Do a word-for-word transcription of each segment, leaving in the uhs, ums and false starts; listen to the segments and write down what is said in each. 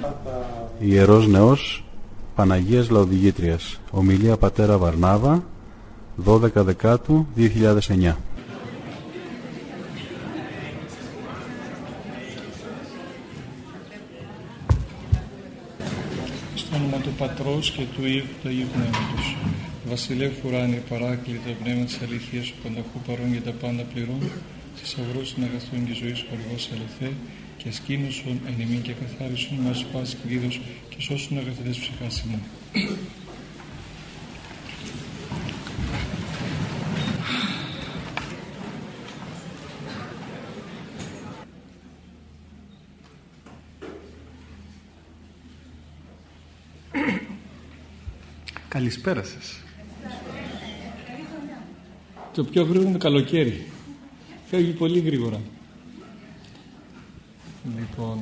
Ιερός Νεός Παναγίας Λαοδηγήτριας. Ομιλία πατέρα Βαρνάβα, δώδεκα Δεκάτου δύο χιλιάδες εννιά. Στο όνομα του Πατρός και του Υιού και του Αγίου Πνεύματος. Βασιλεύ ουράνιε παράκλητο πνεύμα της αληθείας, ο πανταχού παρών για τα πάντα πληρών, θησαυρός των αγαθών και ζωής χορηγός αληθέ, και ασκήνωσον εν ημίν και καθάρισον μας πάση κλείδος και σώσον αγαθητές ψυχάς ημών. Καλησπέρα σας. Το πιο γρήγορο είναι το καλοκαίρι. Φεύγει πολύ γρήγορα. Λοιπόν,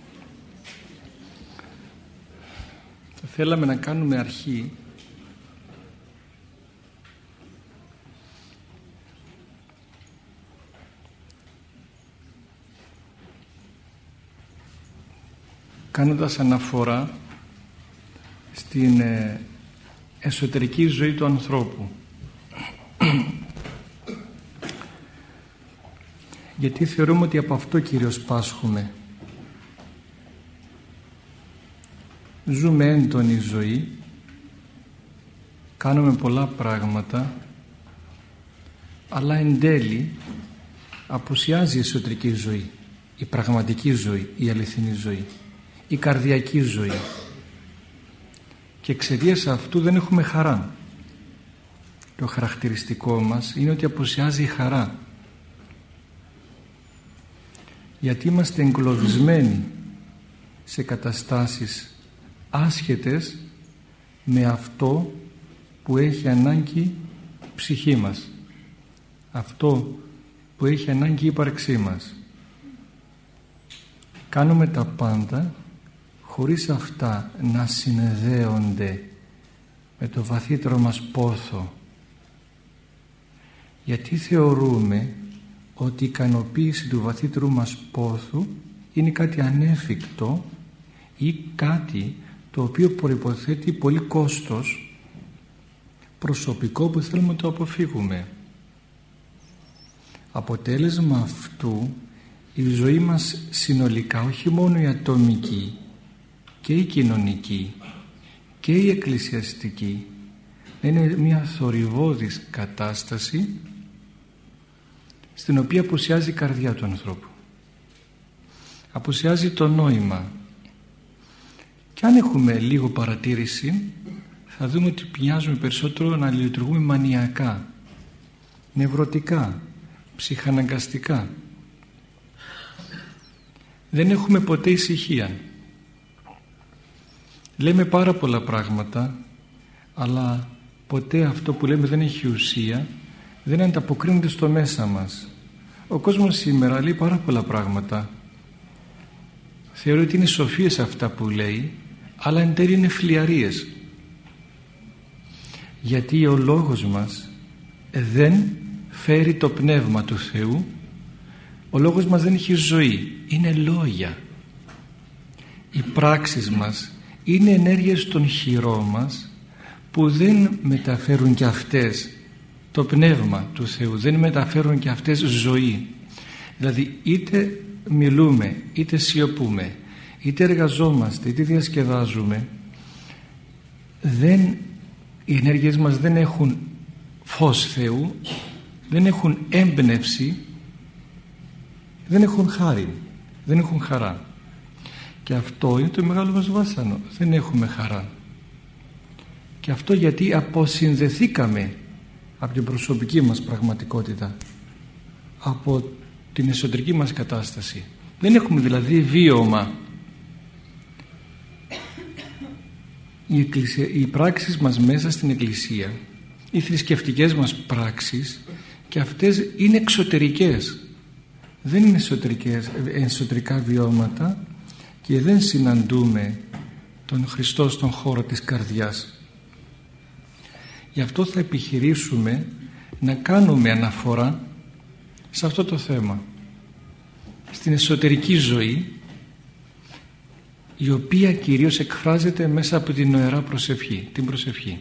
θα θέλαμε να κάνουμε αρχή κάνοντας αναφορά στην ε, εσωτερική ζωή του ανθρώπου. Γιατί θεωρούμε ότι από αυτό κυρίως πάσχουμε. Ζούμε έντονη ζωή, κάνουμε πολλά πράγματα, αλλά εν τέλει απουσιάζει η εσωτερική ζωή, η πραγματική ζωή, η αληθινή ζωή, η καρδιακή ζωή. Και εξαιτίας αυτού δεν έχουμε χαρά. Το χαρακτηριστικό μας είναι ότι απουσιάζει η χαρά. Γιατί είμαστε εγκλωβισμένοι σε καταστάσεις άσχετες με αυτό που έχει ανάγκη η ψυχή μας, αυτό που έχει ανάγκη η ύπαρξή μας. Κάνουμε τα πάντα χωρίς αυτά να συνδέονται με το βαθύτερο μας πόθο, γιατί θεωρούμε ότι η ικανοποίηση του βαθύτερου μας πόθου είναι κάτι ανέφικτο ή κάτι το οποίο προϋποθέτει πολύ κόστος προσωπικό που θέλουμε να το αποφύγουμε. Αποτέλεσμα αυτού η ζωή μας συνολικά, όχι μόνο η ατομική και η κοινωνική και η εκκλησιαστική, είναι μια θορυβώδης κατάσταση στην οποία απουσιάζει η καρδιά του ανθρώπου, απουσιάζει το νόημα. Και αν έχουμε λίγο παρατήρηση θα δούμε ότι πιάζουμε περισσότερο να λειτουργούμε μανιακά, νευρωτικά, ψυχαναγκαστικά. Δεν έχουμε ποτέ ησυχία. Λέμε πάρα πολλά πράγματα, αλλά ποτέ αυτό που λέμε δεν έχει ουσία, δεν ανταποκρίνεται στο μέσα μας. Ο κόσμος σήμερα λέει πάρα πολλά πράγματα. Θεωρεί ότι είναι σοφίες αυτά που λέει, αλλά εν τέλει είναι φλιαρίες. Γιατί ο λόγος μας δεν φέρει το πνεύμα του Θεού, ο λόγος μας δεν έχει ζωή, είναι λόγια. Οι πράξεις μας είναι ενέργειες των χειρών μας που δεν μεταφέρουν και αυτές το πνεύμα του Θεού, δεν μεταφέρουν και αυτές ζωή. Δηλαδή είτε μιλούμε, είτε σιωπούμε, είτε εργαζόμαστε, είτε διασκεδάζουμε, δεν, οι ενέργειες μας δεν έχουν φως Θεού, δεν έχουν έμπνευση, δεν έχουν χάρη, δεν έχουν χαρά. Και αυτό είναι το μεγάλο μας βάσανο, δεν έχουμε χαρά. Και αυτό γιατί αποσυνδεθήκαμε από την προσωπική μας πραγματικότητα, από την εσωτερική μας κατάσταση. Δεν έχουμε δηλαδή βίωμα. Οι, εκκλησία, οι πράξεις μας μέσα στην Εκκλησία, οι θρησκευτικές μας πράξεις, και αυτές είναι εξωτερικές, δεν είναι εσωτερικές, εσωτερικά βιώματα, και δεν συναντούμε τον Χριστό στον χώρο της καρδιάς. Γι' αυτό θα επιχειρήσουμε να κάνουμε αναφορά σε αυτό το θέμα, στην εσωτερική ζωή, η οποία κυρίως εκφράζεται μέσα από την νοερά προσευχή, την προσευχή.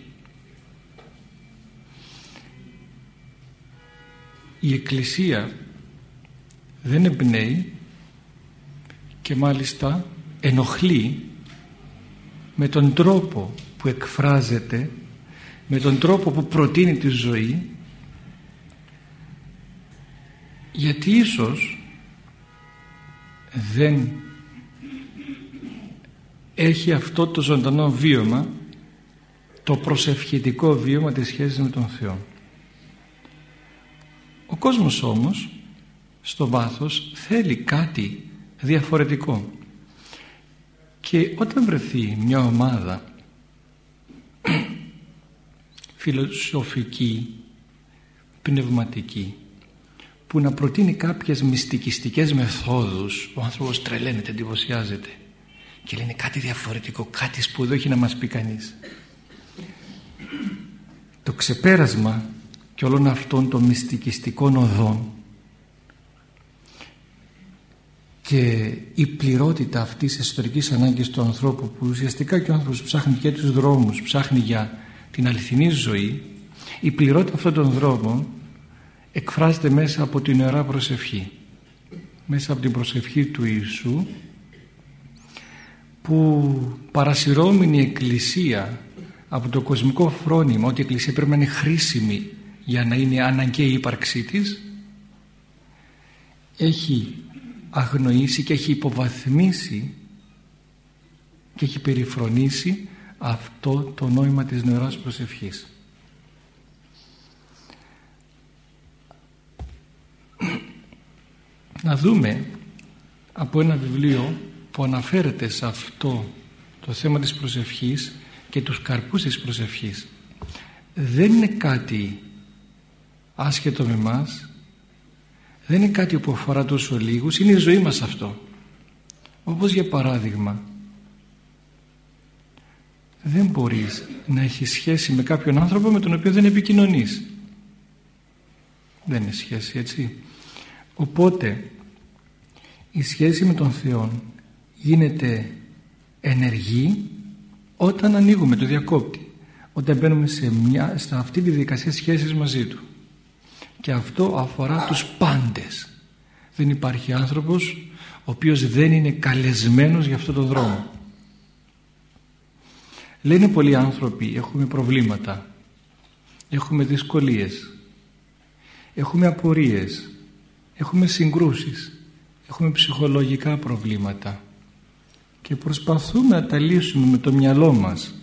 Η Εκκλησία δεν εμπνέει και μάλιστα ενοχλεί με τον τρόπο που εκφράζεται, με τον τρόπο που προτείνει τη ζωή, γιατί ίσως δεν έχει αυτό το ζωντανό βίωμα, το προσευχητικό βίωμα της σχέσης με τον Θεό. Ο κόσμος όμως στο βάθος θέλει κάτι διαφορετικό, και όταν βρεθεί μια ομάδα φιλοσοφική, πνευματική, που να προτείνει κάποιες μυστικιστικές μεθόδους, ο άνθρωπος τρελαίνεται, εντυπωσιάζεται και λένε κάτι διαφορετικό, κάτι σπουδαίο έχει να μας πει κανείς. Το ξεπέρασμα και όλων αυτών των μυστικιστικών οδών και η πληρότητα αυτής της εσωτερικής ανάγκης του ανθρώπου, που ουσιαστικά και ο άνθρωπος ψάχνει και τους δρόμους, ψάχνει για την αληθινή ζωή, η πληρότητα αυτών των δρόμων εκφράζεται μέσα από την ιερά προσευχή, μέσα από την προσευχή του Ιησού, που παρασυρώμενη η Εκκλησία από το κοσμικό φρόνημα ότι η Εκκλησία πρέπει να είναι χρήσιμη για να είναι αναγκαία η ύπαρξή της, έχει αγνοήσει και έχει υποβαθμίσει και έχει περιφρονήσει αυτό το νόημα της νοεράς προσευχής. Να δούμε από ένα βιβλίο που αναφέρεται σε αυτό το θέμα της προσευχής και τους καρπούς της προσευχής. Δεν είναι κάτι άσχετο με μας, δεν είναι κάτι που αφορά τόσο λίγους, είναι η ζωή μας αυτό. Όπως για παράδειγμα, δεν μπορείς να έχεις σχέση με κάποιον άνθρωπο με τον οποίο δεν επικοινωνείς. Δεν είναι σχέση, έτσι. Οπότε η σχέση με τον Θεό γίνεται ενεργή όταν ανοίγουμε το διακόπτη, όταν μπαίνουμε σε, μια, σε αυτή τη διαδικασία σχέσης μαζί Του. Και αυτό αφορά τους πάντες. Δεν υπάρχει άνθρωπος ο οποίος δεν είναι καλεσμένος για αυτόν τον δρόμο. Λένε πολλοί άνθρωποι, έχουμε προβλήματα, έχουμε δυσκολίες, έχουμε απορίες, έχουμε συγκρούσεις, έχουμε ψυχολογικά προβλήματα και προσπαθούμε να τα λύσουμε με το μυαλό μας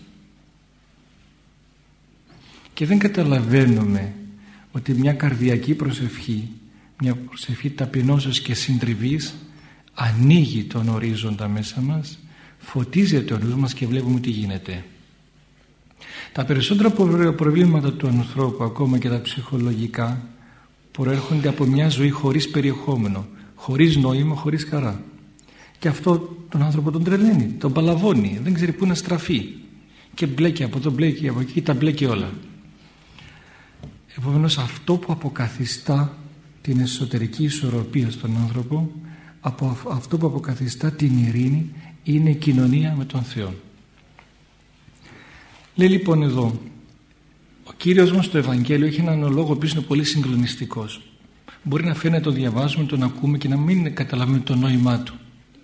και δεν καταλαβαίνουμε ότι μια καρδιακή προσευχή, μια προσευχή ταπεινώσεως και συντριβής ανοίγει τον ορίζοντα μέσα μας, φωτίζεται ο νους μας και βλέπουμε τι γίνεται. Τα περισσότερα προβλήματα του ανθρώπου, ακόμα και τα ψυχολογικά, προέρχονται από μια ζωή χωρίς περιεχόμενο, χωρίς νόημα, χωρίς χαρά. Και αυτό τον άνθρωπο τον τρελαίνει, τον παλαβώνει, δεν ξέρει πού να στραφεί και μπλέκει από εδώ, μπλέκει από εκεί, τα μπλέκει όλα. Επομένως, αυτό που αποκαθιστά την εσωτερική ισορροπία στον άνθρωπο, από αυτό που αποκαθιστά την ειρήνη, είναι η κοινωνία με τον Θεό. Λέει λοιπόν εδώ, ο Κύριος μας στο Ευαγγέλιο έχει έναν λόγο που είναι πολύ συγκλονιστικός. Μπορεί να φαίνεται το διαβάζουμε, τον ακούμε και να μην καταλαβαίνουμε το νόημά του.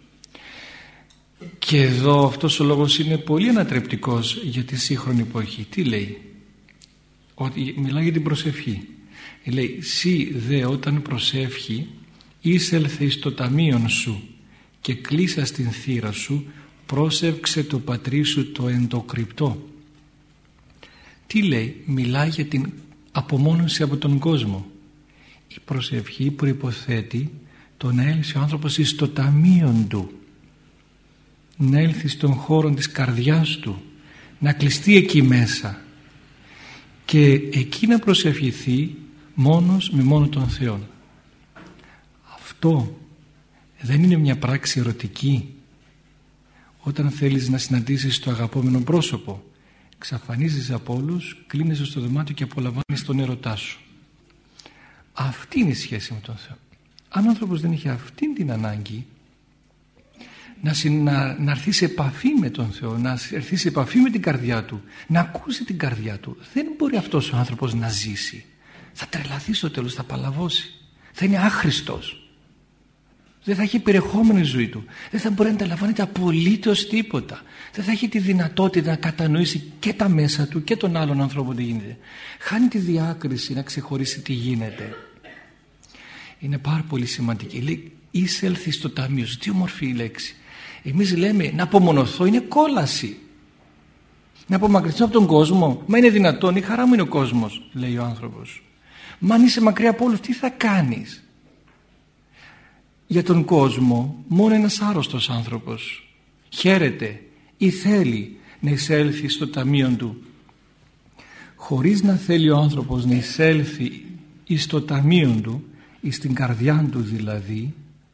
Και εδώ αυτός ο λόγος είναι πολύ ανατρεπτικός για τη σύγχρονη εποχή. Τι λέει? Ότι μιλάει για την προσευχή. Λέει, «Σύ δε όταν προσεύχει εισέλθε εις το ταμείον σου και κλείσα στην θύρα σου, πρόσευξε το πατρί σου το εντοκρυπτό». Τι λέει? Μιλάει για την απομόνωση από τον κόσμο. Η προσευχή προϋποθέτει το να έλθει ο άνθρωπος εις το ταμείον του, να έλθει στον χώρο της καρδιάς του, να κλειστεί εκεί μέσα και εκεί να προσευχηθεί μόνος με μόνο τον Θεό. Αυτό δεν είναι μια πράξη ερωτική? Όταν θέλεις να συναντήσεις το αγαπόμενο πρόσωπο, εξαφανίζεις από όλους, κλείνεσαι στο δωμάτιο και απολαμβάνεις τον έρωτά σου. Αυτή είναι η σχέση με τον Θεό. Αν ο άνθρωπος δεν είχε αυτή την ανάγκη να, να, να έρθει σε επαφή με τον Θεό, να έρθει σε επαφή με την καρδιά του, να ακούσει την καρδιά του. Δεν μπορεί αυτός ο άνθρωπος να ζήσει. Θα τρελαθεί στο τέλος, θα παλαβώσει. Θα είναι άχρηστος. Δεν θα έχει περιεχόμενο η ζωή του. Δεν θα μπορεί να αντιλαμβάνεται απολύτως τίποτα. Δεν θα έχει τη δυνατότητα να κατανοήσει και τα μέσα του και τον άλλον ανθρώπο τι γίνεται. Χάνει τη διάκριση να ξεχωρίσει τι γίνεται. Είναι πάρα πολύ σημαντική. Λέει εισέλθει στο ταμείο σου. Τι όμορφη η λέξη. Εμείς λέμε να απομονωθώ είναι κόλαση. Να απομακρυνθώ από τον κόσμο. Μα είναι δυνατόν, η χαρά μου είναι ο κόσμος, λέει ο άνθρωπος. Μα αν είσαι μακριά από όλους, τι θα κάνεις? Για τον κόσμο μόνο ένας άρρωστος άνθρωπος χαίρεται ή θέλει να εισέλθει στο ταμείο του. Χωρίς να θέλει ο άνθρωπος να εισέλθει στο ταμείο του ή στην καρδιά του δηλαδή,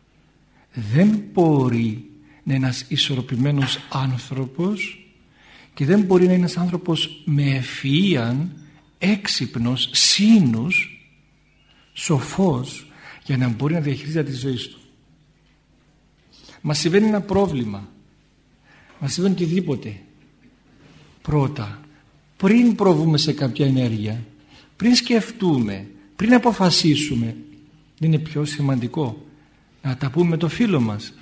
δεν μπορεί να είναι ένας ισορροπημένος άνθρωπος και δεν μπορεί να είναι ένας άνθρωπος με ευφυΐαν, έξυπνος, σύνους, σοφός, για να μπορεί να διαχειρίζεται τη ζωή του. Μας συμβαίνει ένα πρόβλημα, μας συμβαίνει οτιδήποτε. Πρώτα, πριν προβούμε σε κάποια ενέργεια, πριν σκεφτούμε, πριν αποφασίσουμε, είναι πιο σημαντικό να τα πούμε με το φίλο μας,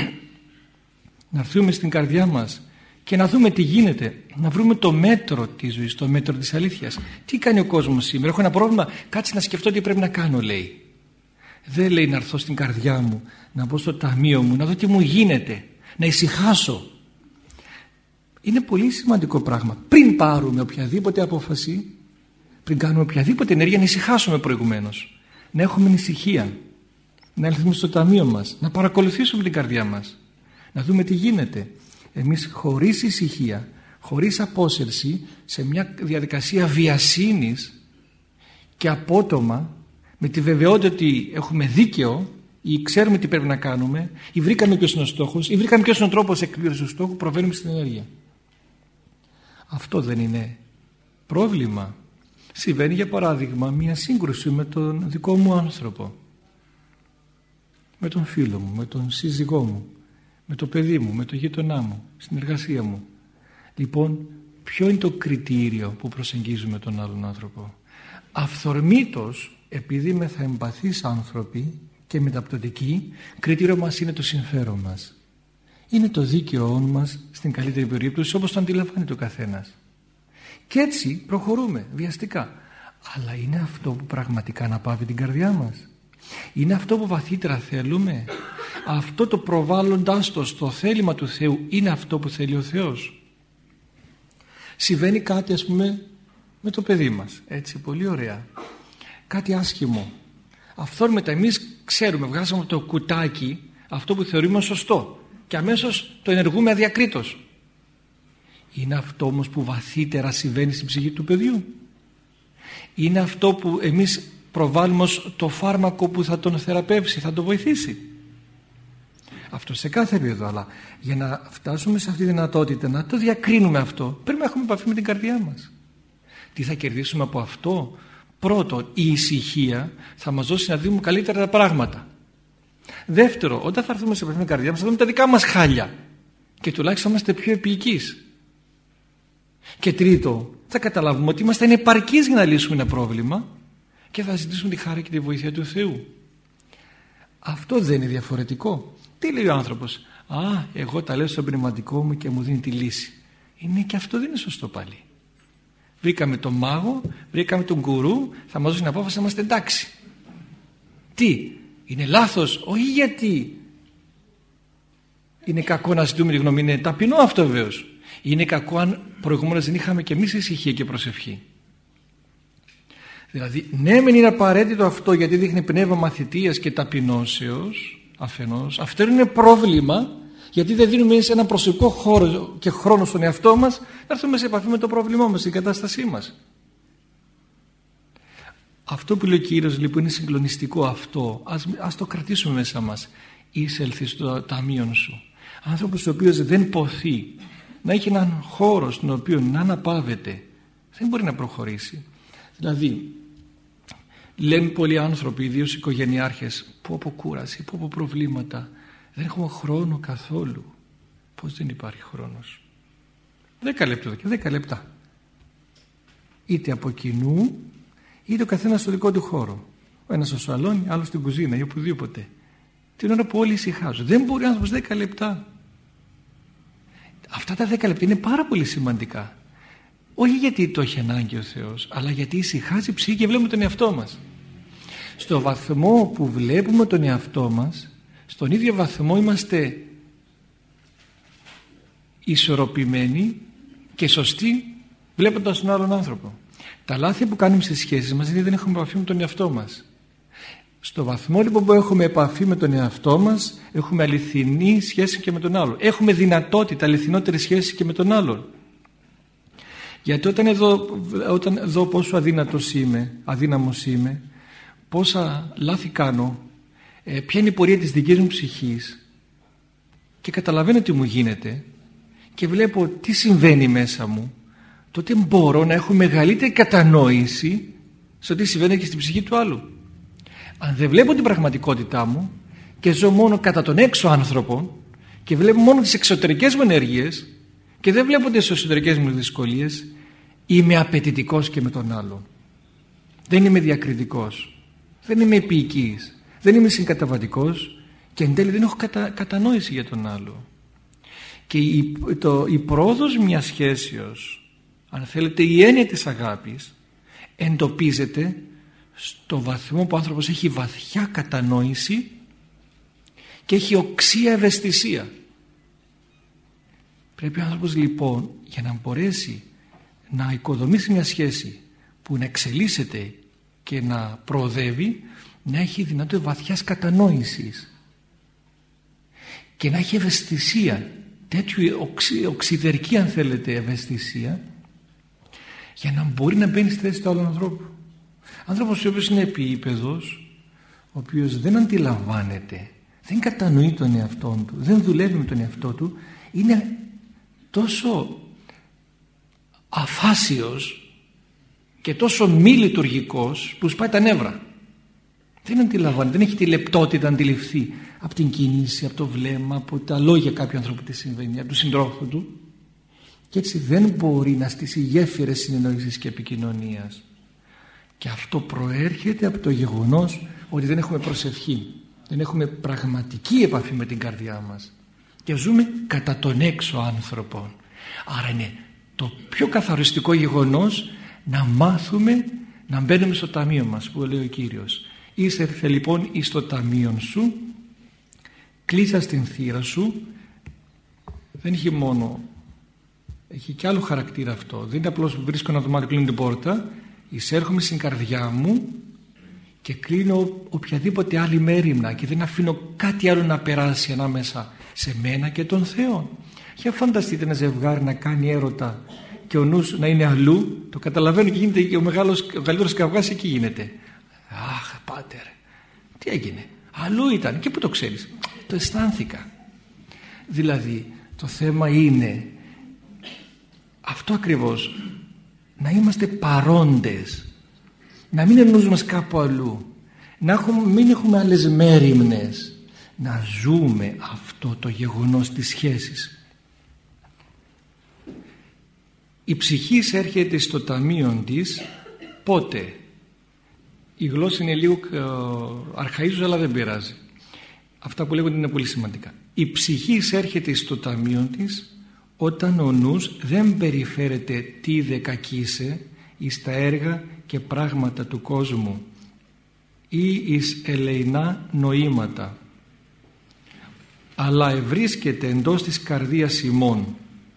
να έρθουμε στην καρδιά μας και να δούμε τι γίνεται, να βρούμε το μέτρο της ζωής, το μέτρο της αλήθειας. Τι κάνει ο κόσμος σήμερα? Έχω ένα πρόβλημα, κάτσε να σκεφτώ τι πρέπει να κάνω, λέει. Δεν λέει να έρθω στην καρδιά μου, να μπω στο ταμείο μου, να δω τι μου γίνεται, να ησυχάσω. Είναι πολύ σημαντικό πράγμα. Πριν πάρουμε οποιαδήποτε απόφαση, πριν κάνουμε οποιαδήποτε ενέργεια, να ησυχάσουμε προηγουμένως. Να έχουμε ησυχία, να έλθουμε στο ταμείο μας, να παρακολουθήσουμε την καρδιά μας, να δούμε τι γίνεται. Εμείς χωρίς ησυχία, χωρίς απόσυρση, σε μια διαδικασία βιασύνης και απότομα, με τη βεβαιότητα ότι έχουμε δίκαιο ή ξέρουμε τι πρέπει να κάνουμε ή βρήκαμε ποιος είναι ο στόχος ή βρήκαμε ποιος είναι ο τρόπος εκπλήρωσης του στόχου, προβαίνουμε στην ενέργεια. Αυτό δεν είναι πρόβλημα? Συμβαίνει για παράδειγμα μια σύγκρουση με τον δικό μου άνθρωπο, με τον φίλο μου, με τον σύζυγό μου, με το παιδί μου, με το γείτονά μου, στην εργασία μου. Λοιπόν, ποιο είναι το κριτήριο που προσεγγίζουμε τον άλλον άνθρωπο? Αυθορμήτως, επειδή μεθα εμπαθείς άνθρωποι και μεταπτωτικοί, κριτήριο μας είναι το συμφέρον μας. Είναι το δίκαιό μας στην καλύτερη περίπτωση, όπως το αντιλαμβάνεται ο καθένας. Και έτσι προχωρούμε βιαστικά. Αλλά είναι αυτό που πραγματικά αναπαύει την καρδιά μας? Είναι αυτό που βαθύτερα θέλουμε? Αυτό το προβάλλοντάς το στο θέλημα του Θεού είναι αυτό που θέλει ο Θεός? Συμβαίνει κάτι, ας πούμε, με το παιδί μας, έτσι, πολύ ωραία, κάτι άσχημο. Αυθόρμητα εμείς ξέρουμε, βγάζουμε από το κουτάκι αυτό που θεωρούμε σωστό και αμέσως το ενεργούμε αδιακρίτως. Είναι αυτό όμως που βαθύτερα συμβαίνει στην ψυχή του παιδιού? Είναι αυτό που εμείς προβάλλουμε ως το φάρμακο που θα τον θεραπεύσει, θα τον βοηθήσει? Αυτό σε κάθε επίπεδο. Αλλά για να φτάσουμε σε αυτή τη δυνατότητα να το διακρίνουμε αυτό, πρέπει να έχουμε επαφή με την καρδιά μας. Τι θα κερδίσουμε από αυτό? Πρώτον, η ησυχία θα μας δώσει να δούμε καλύτερα τα πράγματα. Δεύτερο, όταν θα έρθουμε σε επαφή με την καρδιά μας, θα δούμε τα δικά μας χάλια και τουλάχιστον είμαστε πιο επίοικείς. Και τρίτο, θα καταλάβουμε ότι είμαστε επαρκείς για να λύσουμε ένα πρόβλημα και θα ζητήσουμε τη χάρη και τη βοήθεια του Θεού. Αυτό δεν είναι διαφορετικό? Τι λέει ο άνθρωπος? Α, εγώ τα λέω στον πνευματικό μου και μου δίνει τη λύση. Είναι και αυτό δεν είναι σωστό πάλι. Βρήκαμε τον μάγο, βρήκαμε τον γκουρού, θα μας δώσει την απόφαση να είμαστε εντάξει. Τι, είναι λάθος? Όχι, γιατί είναι κακό να ζητούμε τη γνώμη? Είναι ταπεινό αυτό βεβαίως. Είναι κακό αν προηγουμένως δεν είχαμε και εμείς ησυχία και προσευχή. Δηλαδή, ναι, μεν είναι απαραίτητο αυτό γιατί δείχνει πνεύμα μαθητείας και ταπεινώσεως αφενός. Αυτό είναι πρόβλημα, γιατί δεν δίνουμε σε ένα προσωπικό χώρο και χρόνο στον εαυτό μας να έρθουμε σε επαφή με το πρόβλημά μας, την κατάστασή μας. Αυτό που λέει ο Κύριος λοιπόν είναι συγκλονιστικό αυτό. Ας, ας το κρατήσουμε μέσα μας. Εισέλθει στο ταμείο σου. Άνθρωπος ο οποίος δεν ποθεί να έχει έναν χώρο στον οποίο να αναπαύεται, δεν μπορεί να προχωρήσει. Δηλαδή, λένε πολλοί άνθρωποι, ιδίως οικογενειάρχες, πω από κούραση, πω από προβλήματα, δεν έχουμε χρόνο καθόλου. Πώς δεν υπάρχει χρόνος? Δέκα λεπτά και δέκα λεπτά. Είτε από κοινού, είτε ο καθένας στο δικό του χώρο. Ο ένας στο σαλόνι, άλλος στην κουζίνα ή οπουδήποτε. Την ώρα που όλοι ησυχάζουν. Δεν μπορεί ο άνθρωπος δέκα λεπτά. Αυτά τα δέκα λεπτά είναι πάρα πολύ σημαντικά. Όχι γιατί το έχει ανάγκη ο Θεός, αλλά γιατί ησυχάζει η ψυχή και βλέπουμε τον εαυτό μας. Στο βαθμό που βλέπουμε τον εαυτό μας, στον ίδιο βαθμό είμαστε ισορροπημένοι και σωστοί βλέποντας τον άλλον άνθρωπο. Τα λάθη που κάνουμε στις σχέσεις μας είναι ότι δεν έχουμε επαφή με τον εαυτό μας. Στο βαθμό λοιπόν που έχουμε επαφή με τον εαυτό μας, έχουμε αληθινή σχέση και με τον άλλον. Έχουμε δυνατότητα αληθινότερη σχέση και με τον άλλον. Γιατί όταν εδώ, όταν δω πόσο αδύνατος είμαι, αδύναμος είμαι, πόσα λάθη κάνω, ε, ποια είναι η πορεία της δικής μου ψυχής και καταλαβαίνω τι μου γίνεται και βλέπω τι συμβαίνει μέσα μου, τότε μπορώ να έχω μεγαλύτερη κατανόηση στο τι συμβαίνει και στην ψυχή του άλλου. Αν δεν βλέπω την πραγματικότητά μου και ζω μόνο κατά τον έξω άνθρωπο και βλέπω μόνο τις εξωτερικές μου ενέργειες και δεν βλέπω τις εσωτερικές μου δυσκολίες, είμαι απαιτητικός και με τον άλλο. Δεν είμαι διακριτικός, δεν είμαι επίοικης, δεν είμαι συγκαταβατικός και εν τέλει δεν έχω κατα, κατανόηση για τον άλλο. Και η, το, η πρόοδος μιας σχέσεως, αν θέλετε η έννοια της αγάπης, εντοπίζεται στο βαθμό που ο άνθρωπος έχει βαθιά κατανόηση και έχει οξία ευαισθησία. Πρέπει ο άνθρωπος λοιπόν για να μπορέσει να οικοδομήσει μια σχέση που να εξελίσσεται και να προοδεύει, να έχει δυνατότητα βαθιάς κατανόησης και να έχει ευαισθησία, τέτοιου οξυ, οξυδερκή αν θέλετε ευαισθησία, για να μπορεί να μπαίνει στη θέση του άλλου ανθρώπου. Άνθρωπος ο οποίος είναι επίπεδος, ο οποίος δεν αντιλαμβάνεται, δεν κατανοεί τον εαυτό του, δεν δουλεύει με τον εαυτό του, είναι τόσο αφάσιος και τόσο μη λειτουργικός που σπάει τα νεύρα. Δεν αντιλαμβάνεται, δεν έχει τη λεπτότητα να αντιληφθεί από την κίνηση, από το βλέμμα, από τα λόγια κάποιου ανθρώπου τι συμβαίνει, από του συντρόφου του, και έτσι δεν μπορεί να στήσει γέφυρες συνεννόησης και επικοινωνίας. Και αυτό προέρχεται από το γεγονός ότι δεν έχουμε προσευχή, δεν έχουμε πραγματική επαφή με την καρδιά μας και ζούμε κατά τον έξω άνθρωπο. Άρα είναι το πιο καθαριστικό γεγονός να μάθουμε να μπαίνουμε στο ταμείο μας, που λέει ο Κύριος. Ήσερθε λοιπόν εις το ταμείο σου, κλείσα στην θύρα σου. Δεν έχει μόνο, έχει και άλλο χαρακτήρα αυτό. Δεν είναι απλώς βρίσκω ένα δωμάτιο, κλείνω την πόρτα. Εισέρχομαι στην καρδιά μου και κλείνω οποιαδήποτε άλλη μέριμνα και δεν αφήνω κάτι άλλο να περάσει ανάμεσα σε μένα και τον Θεό. Για φανταστείτε ένα ζευγάρι να κάνει έρωτα και ο νους να είναι αλλού, το καταλαβαίνω και γίνεται και ο, μεγάλος, ο καλύτερος καυγάς εκεί γίνεται. Αχ, πάτερ, τι έγινε, αλλού ήταν. Και πού το ξέρεις? Το αισθάνθηκα. Δηλαδή το θέμα είναι αυτό ακριβώς, να είμαστε παρόντες, να μην εννοούμε μας κάπου αλλού, να έχουμε, μην έχουμε άλλες μέριμνες, να ζούμε αυτό το γεγονός της σχέσης. Η ψυχή έρχεται στο ταμείο της πότε? Η γλώσσα είναι λίγο ε, αρχαΐζουσα, αλλά δεν πειράζει. Αυτά που λέγονται είναι πολύ σημαντικά. Η ψυχή έρχεται στο ταμείο της όταν ο νους δεν περιφέρεται τι δε κακίσε εις τα έργα και πράγματα του κόσμου ή εις ελεεινά νοήματα, αλλά ευρίσκεται εντός της καρδίας ημών,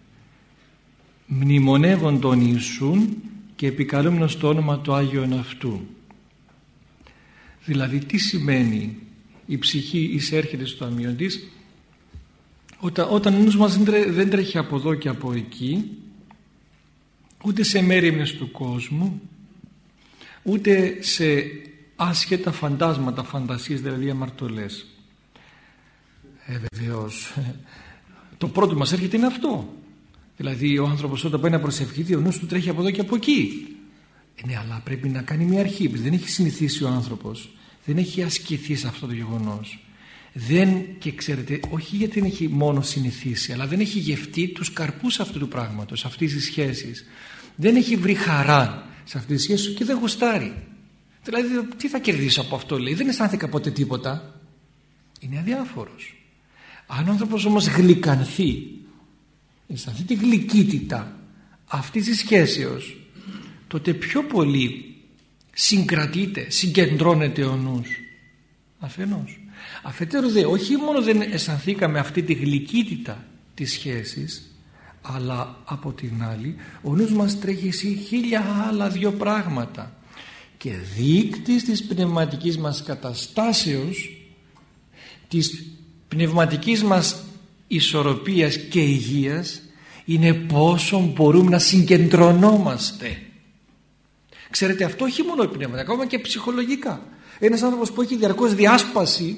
μνημονεύον τον Ιησούν και επικαλούμενος το όνομα του Άγιον αυτού. Δηλαδή τι σημαίνει η ψυχή εισέρχεται στο ταμείο της? Όταν, όταν ο νους μας δεν τρέχει από εδώ και από εκεί, ούτε σε μέριμνες του κόσμου, ούτε σε άσχετα φαντάσματα, φαντασίες, δηλαδή αμαρτωλές. Ε, βεβαίως, το πρώτο μας έρχεται είναι αυτό. Δηλαδή ο άνθρωπος όταν πάει να προσευχηθεί, ο νους του τρέχει από εδώ και από εκεί. Ε, ναι, αλλά πρέπει να κάνει μια αρχή. Δεν έχει συνηθίσει ο άνθρωπος, δεν έχει ασκηθεί σε αυτό το γεγονός. δεν, και ξέρετε, όχι γιατί δεν έχει μόνο συνηθίσει, αλλά δεν έχει γευτεί τους καρπούς αυτού του πράγματος, αυτής της σχέσης. Δεν έχει βρει χαρά σε αυτή τη σχέση και δεν γουστάρει. Δηλαδή, τι θα κερδίσω από αυτό, λέει, δεν αισθάνθηκα ποτέ τίποτα. Είναι αδιάφορος. Αν ο άνθρωπος όμως γλυκανθεί, αισθανθεί τη γλυκύτητα αυτής της σχέσεως, τότε πιο πολύ συγκρατείται, συγκεντρώνεται ο νους. Αφενός. Αφετέρου δε, όχι μόνο δεν αισθανθήκαμε αυτή τη γλυκύτητα της σχέσης, αλλά από την άλλη ο νους μας τρέχει σε χίλια άλλα δύο πράγματα, και δείκτης της πνευματικής μας καταστάσεως, της πνευματικής μας ισορροπίας και υγείας, είναι πόσο μπορούμε να συγκεντρωνόμαστε. Ξέρετε, αυτό όχι μόνο πνευματικά, ακόμα και ψυχολογικά. Ένας άνθρωπος που έχει διαρκώς διάσπαση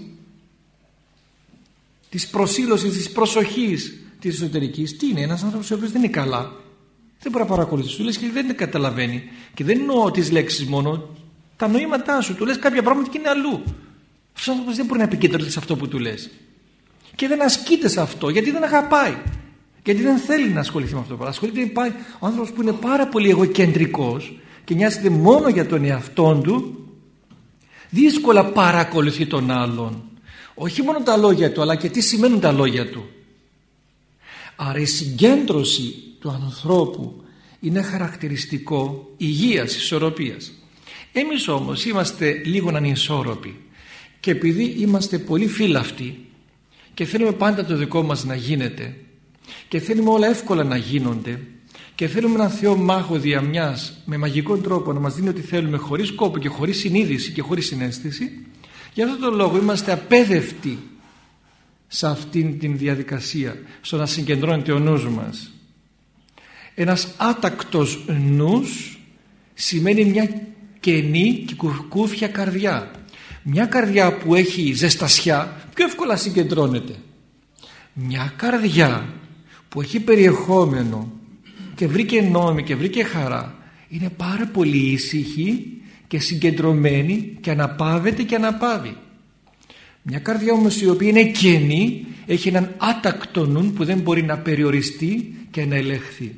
της προσήλωσης, της προσοχής της εσωτερικής, τι είναι? Ένας άνθρωπος ο οποίος δεν είναι καλά, δεν μπορεί να παρακολουθήσει, του λες και δεν καταλαβαίνει, και δεν εννοώ τις λέξεις μόνο, τα νοήματά σου, του λες κάποια πράγματα και είναι αλλού. Αυτός ο άνθρωπος δεν μπορεί να επικεντρωθεί σε αυτό που του λες και δεν ασκείται σε αυτό, γιατί δεν αγαπάει, γιατί δεν θέλει να ασχοληθεί με αυτό. Ασχολείται, πάει ο άνθρωπος που είναι πάρα πολύ εγωκεντρικός και νοιάζεται μόνο για τον εαυτό του, δύσκολα παρακολουθεί τον άλλον, όχι μόνο τα λόγια του, αλλά και τι σημαίνουν τα λόγια του. Άρα η συγκέντρωση του ανθρώπου είναι χαρακτηριστικό υγείας, ισορροπίας. Εμείς όμως είμαστε λίγο ανισόρροποι, και επειδή είμαστε πολύ φύλαυτοι και θέλουμε πάντα το δικό μας να γίνεται και θέλουμε όλα εύκολα να γίνονται και θέλουμε έναν Θεό μάχο διαμιάς με μαγικό τρόπο να μας δίνει ό,τι θέλουμε, χωρίς κόπο και χωρίς συνείδηση και χωρίς συναίσθηση, γι' αυτόν τον λόγο είμαστε απέδευτοι σε αυτήν την διαδικασία, στο να συγκεντρώνεται ο νους μας. Ένας άτακτος νους σημαίνει μια κενή και κούφια καρδιά. Μια καρδιά που έχει ζεστασιά πιο εύκολα συγκεντρώνεται. Μια καρδιά που έχει περιεχόμενο και βρήκε νόημη και βρήκε χαρά, είναι πάρα πολύ ήσυχη και συγκεντρωμένη και αναπαύεται και αναπαύει. Μια καρδιά όμως η οποία είναι κενή έχει έναν άτακτο νου που δεν μπορεί να περιοριστεί και να ελεγχθεί.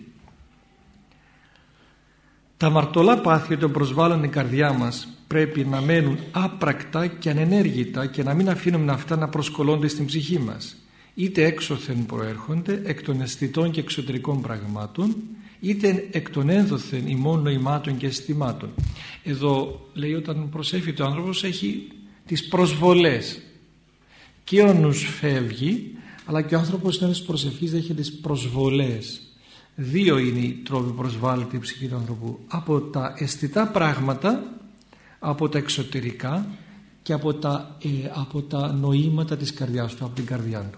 Τα αμαρτωλά πάθη των προσβάλλουν την καρδιά μας πρέπει να μένουν άπρακτα και ανενέργητα και να μην αφήνουμε αυτά να προσκολώνται στην ψυχή μας. Είτε έξωθεν προέρχονται εκ των αισθητών και εξωτερικών πραγμάτων, είτε εκ των ένδοθεν ημών νοημάτων και αισθημάτων. Εδώ λέει, όταν προσεύχεται ο άνθρωπος έχει τις προσβολές, και ο νους φεύγει, αλλά και ο άνθρωπος στην προσευχής έχει τις προσβολές. Δύο είναι οι τρόποι που προσβάλλεται η ψυχή του άνθρωπου: από τα αισθητά πράγματα, από τα εξωτερικά και από τα, ε, από τα νοήματα της καρδιάς του, από την καρδιά του.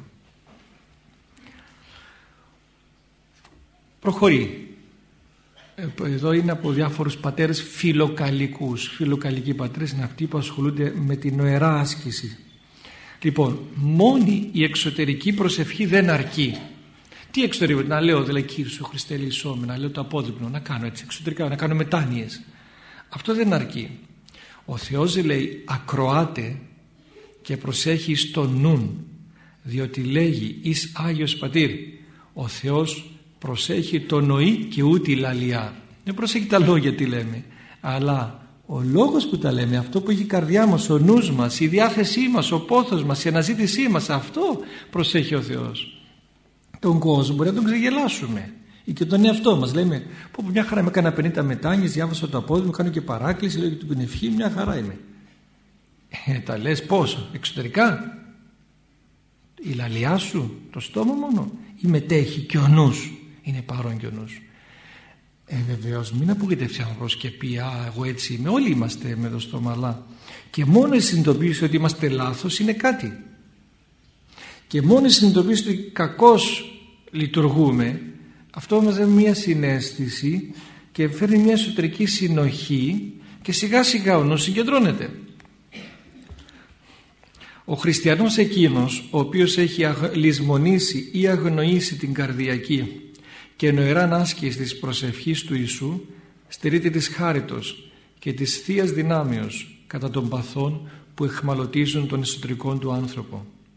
Προχωρεί. Εδώ είναι από διάφορους πατέρες φιλοκαλικούς. Φιλοκαλικοί πατέρες είναι αυτοί που ασχολούνται με την νοερά άσκηση. Λοιπόν, μόνη η εξωτερική προσευχή δεν αρκεί. Τι εξωτερικό? Να λέω δηλαδή Κύριε Σου Χριστέ ελεησόμαι, να λέω το απόδειπνο, να κάνω έτσι εξωτερικά, να κάνω μετάνοιες. Αυτό δεν αρκεί. Ο Θεός, λέει, ακροάται και προσέχει στο νουν, διότι λέγει εις Άγιος Πατήρ, ο Θεός προσέχει το νοή και ούτε η λαλιά. Δεν προσέχει τα λόγια τι λέμε, αλλά ο λόγος που τα λέμε, αυτό που έχει η καρδιά μας, ο νους μας, η διάθεσή μας, ο πόθος μας, η αναζήτησή μας, αυτό προσέχει ο Θεός. Τον κόσμο μπορεί να τον ξεγελάσουμε ή και τον εαυτό μας. Λέμε, πω μια χαρά είμαι, έκανα πενήντα μετάνοιες, διάβασα το απόδειγμα, κάνω και παράκληση, λέω και την ευχή, μια χαρά είμαι. Ε, τα λες πόσο? Εξωτερικά? Η λαλιά σου, το στόμα μόνο, ή μετέχει και ο νους? Είναι παρόν και ο νους. Ε, βεβαίως, μην απογοητεύσει άνθρωπος και πει, α, εγώ έτσι είμαι. Όλοι είμαστε με το στόμα, αλλά και μόνο η συνειδητοποίηση ότι είμαστε λάθος είναι κάτι. Και μόνο η συνειδητοποίηση ότι κακώς λειτουργούμε, αυτό μας δίνει μια συναίσθηση και φέρνει μια εσωτερική συνοχή και σιγά σιγά ο νους συγκεντρώνεται. Ο χριστιανός εκείνος ο οποίος έχει λησμονήσει ή αγνοήσει την καρδιακή και νοεράν άσκηση της προσευχής του Ιησού, στερείται της χάριτος και της θείας δυνάμεως κατά των παθών που εχμαλωτίζουν τον εσωτερικό του άνθρωπο.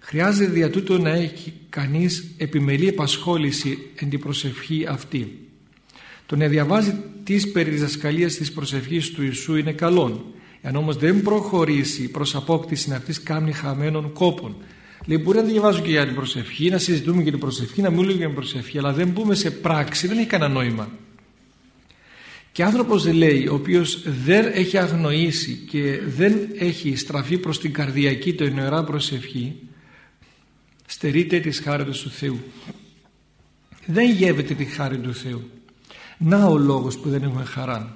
Χρειάζεται δια τούτο να έχει κανείς επιμελή επασχόληση εν την προσευχή αυτή. Το να διαβάζει τις περιδιδασκαλίες της προσευχής του Ιησού είναι καλόν. Αν όμως δεν προχωρήσει προς απόκτηση αυτής, κάνει χαμένων κόπων. Λέει, μπορεί να διαβάζω και για την προσευχή, να συζητούμε για την προσευχή, να μιλούμε για την προσευχή, αλλά δεν μπούμε σε πράξη, δεν έχει κανένα νόημα. Και άνθρωπος, λέει, ο οποίος δεν έχει αγνοήσει και δεν έχει στραφεί προς την καρδιακή, το ιερά προσευχή, στερείται της χάριτος του Θεού. Δεν γεύεται τη χάρη του Θεού. Να ο λόγος που δεν έχουμε χαρά.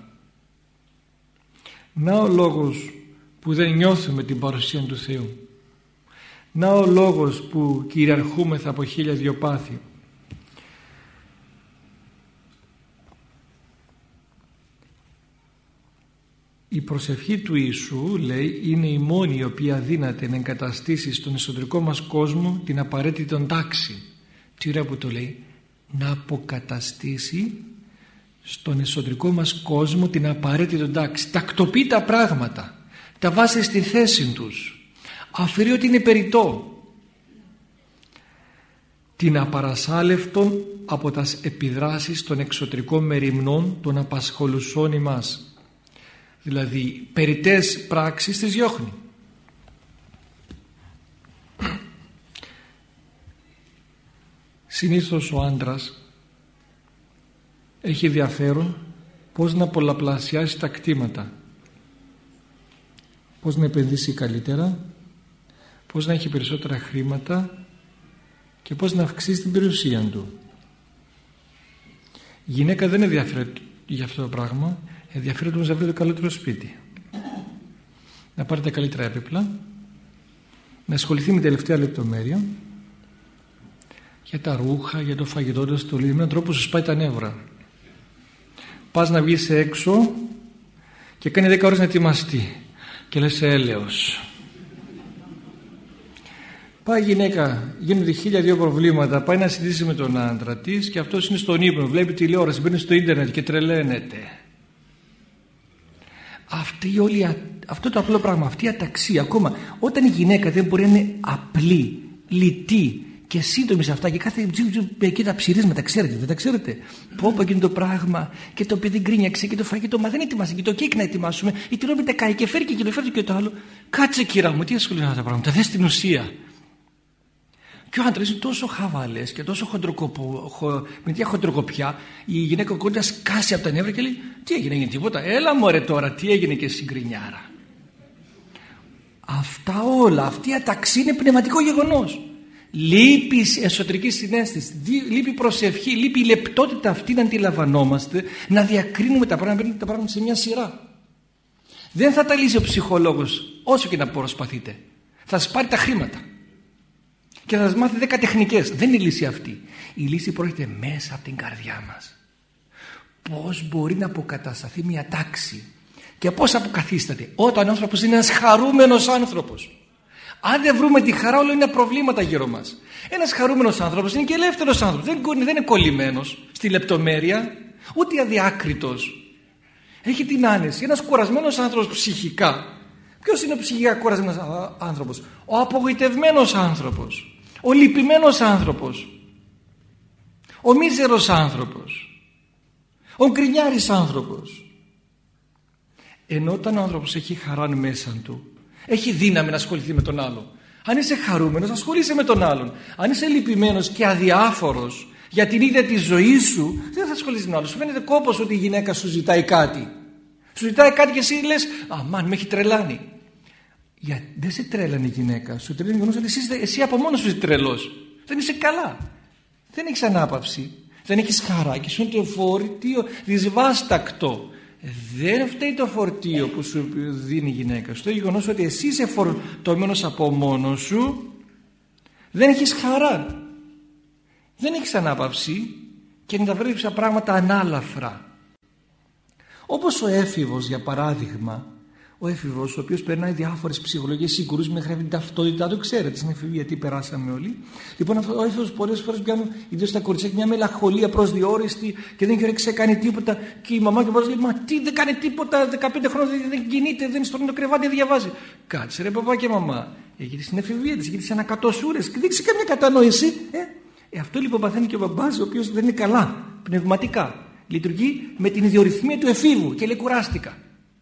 Να ο λόγος που δεν νιώθουμε την παρουσία του Θεού. Να ο λόγος που κυριαρχούμεθα από χίλια δυο πάθη. Η προσευχή του Ιησού, λέει, είναι η μόνη η οποία δύναται να εγκαταστήσει στον εσωτερικό μας κόσμο την απαραίτητη τάξη. Τι ωραία που το λέει, να αποκαταστήσει στον εσωτερικό μας κόσμο την απαραίτητη τάξη. Τακτοποιεί τα πράγματα, τα βάζει στη θέση τους, αφαιρεί ότι είναι περιττό. Την απαρασάλευτον από τα επιδράσεις των εξωτερικών μεριμνών των απασχολουσών ημάς. Δηλαδή περιττές πράξεις τις διώχνει. Συνήθως ο άντρας έχει ενδιαφέρον πώς να πολλαπλασιάσει τα κτήματα, πώς να επενδύσει καλύτερα, πώς να έχει περισσότερα χρήματα και πώς να αυξήσει την περιουσία του. Η γυναίκα δεν ενδιαφέρεται για αυτό το πράγμα, ενδιαφέρεται όμως να βρει το καλύτερο σπίτι, να πάρει τα καλύτερα έπιπλα, να ασχοληθεί με τελευταία λεπτομέρεια για τα ρούχα, για το φαγητό, το στολί, με έναν τρόπο που σου σπάει τα νεύρα. Πας να βγεις έξω και κάνει δέκα ώρες να ετοιμαστεί και λες έλεος. Πάει η γυναίκα, γίνονται χίλια δύο προβλήματα, πάει να συζητήσει με τον άντρα της και αυτός είναι στον ύπνο, βλέπει τηλεόραση, μπαίνει στο ίντερνετ και τρελαίνεται. Αυτή όλη, αυτό το απλό πράγμα, αυτή η αταξία, ακόμα όταν η γυναίκα δεν μπορεί να είναι απλή, λιτή και σύντομη σε αυτά και κάθε εκεί τα ψυρίσματα, ξέρετε, δεν τα ξέρετε. Πω πω εκείνο το πράγμα και το παιδί γκρίνιαξε και το φαγητό, μα δεν ετοιμάσαι και το κέικ να ετοιμάσουμε, η τυρόπιτα κάει και φέρει και εκείνο, φέρει και το άλλο. Κάτσε κύρα μου, τι ασχολείται με αυτά τα πράγματα, δες την ουσία. Και ο άντρας είναι τόσο χαβαλές και τόσο χοντροκοπο, χο, με τέτοια χοντροκοπιά, η γυναίκα κοντά σκάσει από τα νεύρα και λέει τι έγινε, έγινε τίποτα, έλα μωρέ τώρα, τι έγινε και συγκρινιάρα. Αυτά όλα, αυτή η αταξία είναι πνευματικό γεγονός. Λείπει εσωτερική συναίσθηση, λείπει προσευχή, λείπει η λεπτότητα αυτή να αντιλαμβανόμαστε, να διακρίνουμε τα πράγματα, τα πράγματα σε μια σειρά. Δεν θα τα λύσει ο ψυχολόγος όσο και να προσπαθείτε. Θα σας πάρει τα χρήματα και θα σας μάθει δέκα τεχνικές. Δεν είναι η λύση αυτή. Η λύση προέρχεται μέσα από την καρδιά μας. Πώς μπορεί να αποκατασταθεί μια τάξη και πώς αποκαθίσταται όταν ο άνθρωπος είναι ένας χαρούμενος άνθρωπος. Αν δεν βρούμε τη χαρά, όλα είναι προβλήματα γύρω μας. Ένας χαρούμενος άνθρωπος είναι και ελεύθερος άνθρωπος. Δεν, δεν είναι κολλημένος στη λεπτομέρεια, ούτε αδιάκριτος. Έχει την άνεση. Ένας κουρασμένος άνθρωπος ψυχικά. Ποιος είναι ο ψυχικά κουρασμένος άνθρωπος? Ο απογοητευμένος άνθρωπος. Ο λυπημένος άνθρωπος. Ο μίζερος άνθρωπος. Ο γκρινιάρης άνθρωπος. Ενώ όταν ο άνθρωπος έχει χαρά μέσα του, έχει δύναμη να ασχοληθεί με τον άλλον. Αν είσαι χαρούμενος, ασχολείσαι με τον άλλον. Αν είσαι λυπημένος και αδιάφορος για την ίδια τη ζωή σου, δεν θα ασχολείσαι με τον άλλον. Σου φαίνεται κόπος ότι η γυναίκα σου ζητάει κάτι. Σου ζητάει κάτι και εσύ λες, αμάν, με έχει τρελάνει. Γιατί δεν σε τρέλανε η γυναίκα, σου τρέλανε γεγονός ότι εσύ, εσύ από μόνος σου είσαι τρελός. Δεν είσαι καλά. Δεν έχεις ανάπαυση. Δεν έχεις χαρά και σου είναι το φορτίο δυσβάστακτο. Δεν φταίει το φορτίο που σου δίνει η γυναίκα σου. Το γεγονός ότι εσύ είσαι φορτωμένος από μόνος σου, δεν έχεις χαρά, δεν έχεις ανάπαυση και να τα βρεις τα πράγματα ανάλαφρα. Όπως ο έφηβος, για παράδειγμα, ο έφηβος ο οποίος περνάει διάφορες ψυχολογικές συγκρούσεις μέχρι την ταυτότητά του, ξέρετε στην εφηβεία τι περάσαμε όλοι. Λοιπόν, ο έφηβος πολλές φορές πιάνουν, ιδίως στα κοριτσάκια, μια μελαγχολία προσδιόριστη και δεν έχει όρεξη να κάνει τίποτα. Και η μαμά και ο παπάς λέει: μα τι δεν κάνει τίποτα, δεκαπέντε χρόνια δεν κινείται, δεν είναι στο κρεβάτι, δεν διαβάζει. Κάτσε ρε παπά και μαμά, γιατί στην εφηβεία της, γιατί σε ανακατοσούρες και δείξει καμία κατανόηση. Ε, ε, αυτό λοιπόν παθαίνει και ο μπαμπάς, ο οποίος δεν είναι καλά πνευματικά. Λειτουργεί με την ιδιορυθμία του εφήβου και λέει κουράστηκα.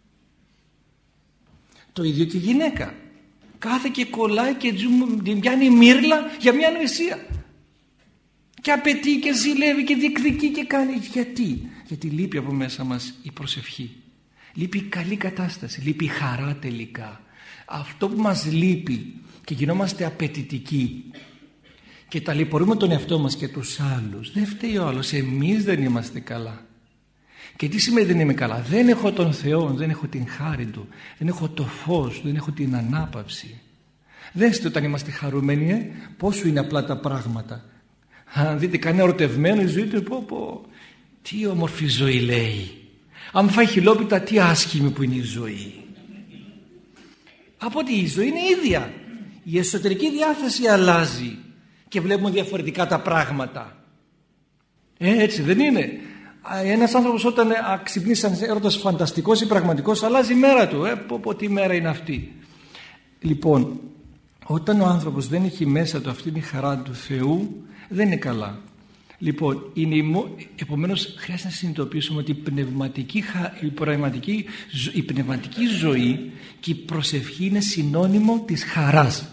Το ίδιο και η γυναίκα. Κάθε και κολλάει και την πιάνει μύρλα για μια ανοησία. Και απαιτεί και ζηλεύει και διεκδικεί και κάνει. Γιατί? Γιατί λείπει από μέσα μας η προσευχή. Λείπει η καλή κατάσταση. Λείπει η χαρά τελικά. Αυτό που μας λείπει και γινόμαστε απαιτητικοί και ταλαιπωρούμε τον εαυτό μας και τους άλλους. Δεν φταίει ο άλλος. Εμείς δεν είμαστε καλά. Και τι σημαίνει δεν είμαι καλά? Δεν έχω τον Θεό, δεν έχω την χάρη Του, δεν έχω το φως, δεν έχω την ανάπαυση. Δέστε όταν είμαστε χαρούμενοι, ε, πόσο είναι απλά τα πράγματα. Αν δείτε κανένα ερωτευμένο, η ζωή του, πω πω, τι όμορφη ζωή λέει. Αν φάει χιλόπιτα, τι άσχημη που είναι η ζωή. Από ότι η ζωή είναι ίδια. Η εσωτερική διάθεση αλλάζει και βλέπουμε διαφορετικά τα πράγματα. Ε, έτσι δεν είναι? Ένας άνθρωπος όταν ξυπνήσει σαν έρωτας φανταστικός ή πραγματικός, αλλάζει η μέρα του. Ε, πω, πω, τι μέρα είναι αυτή. Λοιπόν, όταν ο άνθρωπος δεν έχει μέσα του αυτήν τη χαρά του Θεού, δεν είναι καλά. Λοιπόν, είναι η, επομένως χρειάζεται να συνειδητοποιήσουμε ότι η πνευματική, η πνευματική, η πνευματική ζωή και η προσευχή είναι συνώνυμο της χαράς.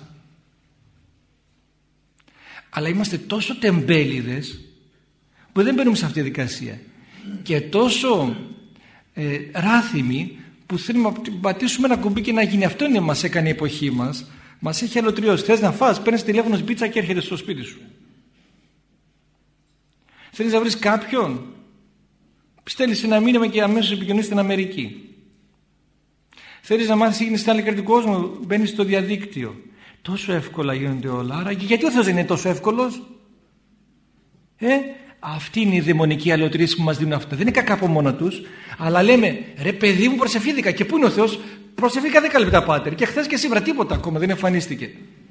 Αλλά είμαστε τόσο τεμπέληδες που δεν μπαίνουμε σε αυτή τη δικασία και τόσο ε, ράθυμοι που θέλουμε να πατήσουμε ένα κουμπί και να γίνει. Αυτό είναι μας έκανε η εποχή μας. Μας έχει αλωτριώσει. Θες να φας, παίρνεις τηλέφωνο πίτσα και έρχεται στο σπίτι σου. Θέλεις να βρεις κάποιον, στέλνεις ένα μήνυμα και αμέσως επικοινωνείς στην Αμερική. Θέλεις να μάθεις τι γίνεται στην άλλη άκρη του κόσμου, μπαίνεις στο διαδίκτυο. Τόσο εύκολα γίνονται όλα. Άρα και γιατί ο Θεός δεν είναι τόσο εύκολος? Ε, αυτή είναι η δαιμονική αλωτρίαση που μας δίνουν αυτά. Δεν είναι κακά από μόνα τους, αλλά λέμε ρε παιδί μου προσευχήθηκα. Και πού είναι ο Θεός? Προσευχήθηκα δέκα λεπτά πάτερ. Και χθες και σήμερα τίποτα ακόμα δεν εμφανίστηκε.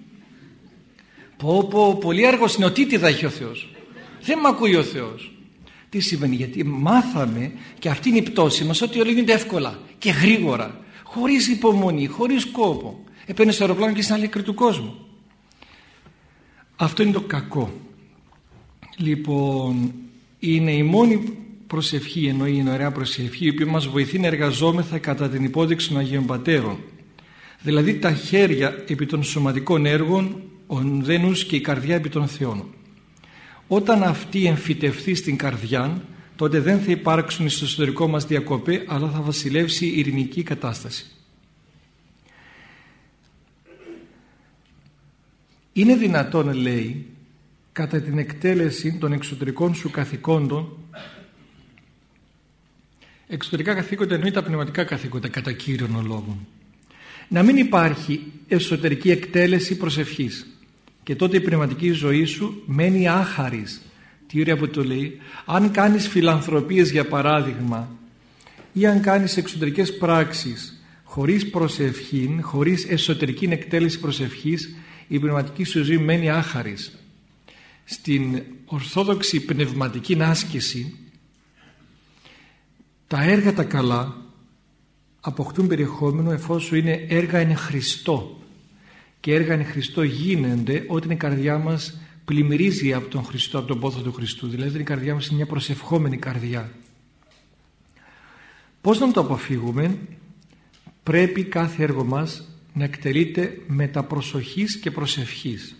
Πω πω, πολύ αργός είναι, οτίτιδα έχει ο Θεός. Δεν μ' ακούει ο Θεός. Τι σημαίνει? Γιατί μάθαμε, και αυτή είναι η πτώση μας, ότι όλα γίνονται εύκολα και γρήγορα, χωρίς υπομονή, χωρίς κόπο. Επένε στο αεροπλάνο και στην άλλη άκρη του κόσμου. Αυτό είναι το κακό. Λοιπόν, είναι η μόνη προσευχή, εννοεί η ωραία προσευχή, η οποία μας βοηθεί να εργαζόμεθα κατά την υπόδειξη των Αγίων Πατέρων. Δηλαδή τα χέρια επί των σωματικών έργων, ο δένους και η καρδιά επί των θεών. Όταν αυτή εμφυτευθεί στην καρδιά, τότε δεν θα υπάρξουν στο εσωτερικό μας διακοπές, αλλά θα βασιλεύσει η ειρηνική κατάσταση. Είναι δυνατόν, λέει, κατά την εκτέλεση των εξωτερικών σου καθηκόντων, εξωτερικά καθήκοντα εννοεί τα πνευματικά καθήκοντα κατά κύριον λόγων, να μην υπάρχει εσωτερική εκτέλεση προσευχής, και τότε η πνευματική ζωή σου μένει άχαρης. Τι ωραία που το λέει. Αν κάνεις φιλανθρωπίες για παράδειγμα, ή αν κάνεις εξωτερικές πράξεις χωρίς προσευχή, χωρίς εσωτερική εκτέλεση προσευχής, η πνευματική σου ζωή μένει άχαρης. Στην ορθόδοξη πνευματική άσκηση, τα έργα τα καλά αποκτούν περιεχόμενο εφόσον είναι έργα εν Χριστώ. Και έργα εν Χριστώ γίνονται όταν η καρδιά μας πλημμυρίζει από τον Χριστό, από τον πόθο του Χριστού. Δηλαδή η καρδιά μας είναι μια προσευχόμενη καρδιά. Πώς να το αποφύγουμε? Πρέπει κάθε έργο μας να εκτελείται μετα προσοχής και προσευχής.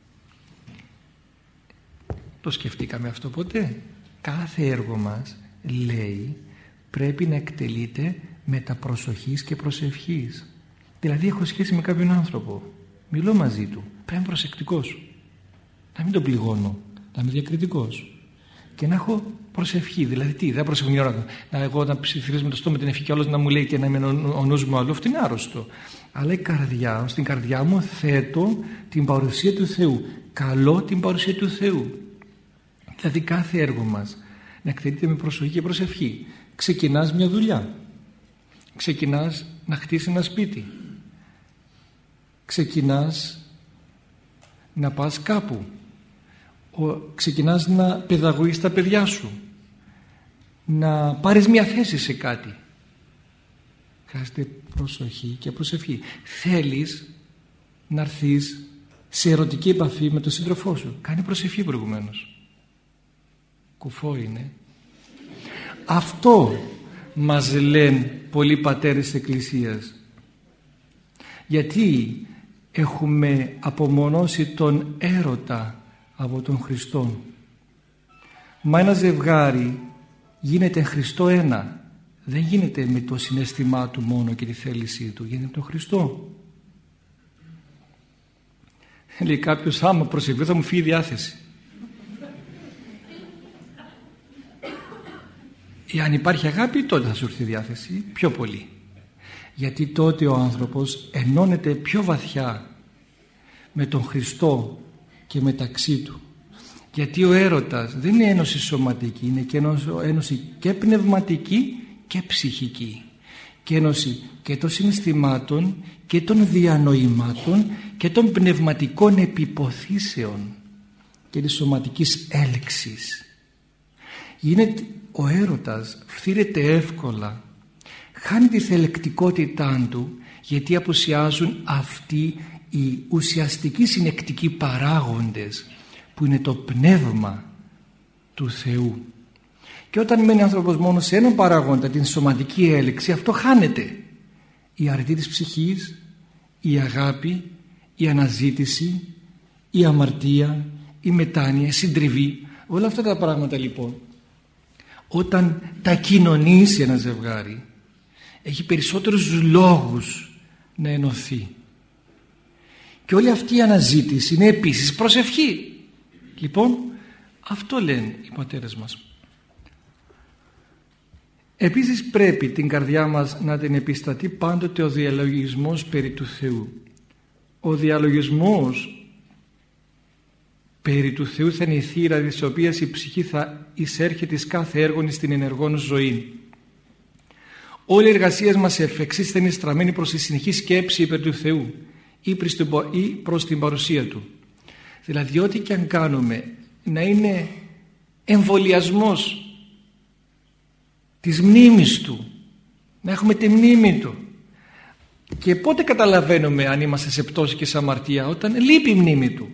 Το σκεφτήκαμε αυτό ποτέ? Κάθε έργο μας, λέει, πρέπει να εκτελείται μετα προσοχής και προσευχής. Δηλαδή έχω σχέση με κάποιον άνθρωπο, μιλώ μαζί του, πρέπει να είμαι προσεκτικός, να μην τον πληγώνω, να είμαι διακριτικός και να έχω προσευχή. Δηλαδή τι, δεν προσέχω μια ώρα να εγώ να ψιθυρίζω με το στόμα την ευχή και όλος να μου λέει και να είμαι ο νους μου αλλού, αυτό είναι άρρωστο. Αλλά η καρδιά, στην καρδιά μου θέτω την παρουσία του Θεού, καλώ την παρουσία του Θεού. Δηλαδή κάθε έργο μας να εκτελείται με προσοχή και προσευχή. Ξεκινάς μια δουλειά, ξεκινάς να χτίσεις ένα σπίτι, ξεκινάς να πας κάπου, ξεκινάς να παιδαγωγείς τα παιδιά σου, να πάρεις μια θέση σε κάτι. Χρειάζεται προσοχή και προσευχή. Θέλεις να έρθεις σε ερωτική επαφή με τον σύντροφό σου. Κάνε προσευχή προηγουμένως. Κουφό είναι. Αυτό μας λένε πολλοί πατέρες της Εκκλησίας. Γιατί έχουμε απομονώσει τον έρωτα από τον Χριστό. Μα ένα ζευγάρι γίνεται Χριστό ένα. Δεν γίνεται με το συναίσθημά του μόνο και τη θέλησή του. Γίνεται με τον Χριστό. Λέει κάποιος, άμα προσευχηθώ θα μου φύγει η διάθεση. Εάν υπάρχει αγάπη, τότε θα σου έρθει η διάθεση πιο πολύ. Γιατί τότε ο άνθρωπος ενώνεται πιο βαθιά με τον Χριστό και μεταξύ του. Γιατί ο έρωτας δεν είναι ένωση σωματική, είναι και ένωση και πνευματική και ψυχική. Και ένωση και των συναισθημάτων και των διανοημάτων και των πνευματικών επιποθήσεων και της σωματικής έλξης. Γίνεται, ο έρωτας φθήρεται εύκολα, χάνει τη θελεκτικότητά του, γιατί απουσιάζουν αυτοί οι ουσιαστικοί συνεκτικοί παράγοντες που είναι το πνεύμα του Θεού. Και όταν μένει ο άνθρωπος μόνο σε έναν παράγοντα, την σωματική έλεξη, αυτό χάνεται. Η αρετή της ψυχής, η αγάπη, η αναζήτηση, η αμαρτία, η μετάνοια, η συντριβή, όλα αυτά τα πράγματα λοιπόν, όταν τα κοινωνήσει ένα ζευγάρι, έχει περισσότερους λόγους να ενωθεί. Και όλη αυτή η αναζήτηση είναι επίσης προσευχή. Λοιπόν, αυτό λένε οι πατέρες μας. Επίσης πρέπει την καρδιά μας να την επιστατεί πάντοτε ο διαλογισμός περί του Θεού. Ο διαλογισμός περί του Θεού θα είναι η θύρα της οποίας η ψυχή θα εισέρχεται εις κάθε έργον στην ενεργόν ζωή. Όλη η εργασία μας εφ' εξής θα είναι στραμμένη προς τη συνεχή σκέψη υπέρ του Θεού ή προς την παρουσία Του. Δηλαδή ό,τι και αν κάνουμε να είναι εμβολιασμός της μνήμης Του, να έχουμε τη μνήμη Του. Και πότε καταλαβαίνουμε αν είμαστε σε πτώση και σε αμαρτία? Όταν λείπει η μνήμη Του.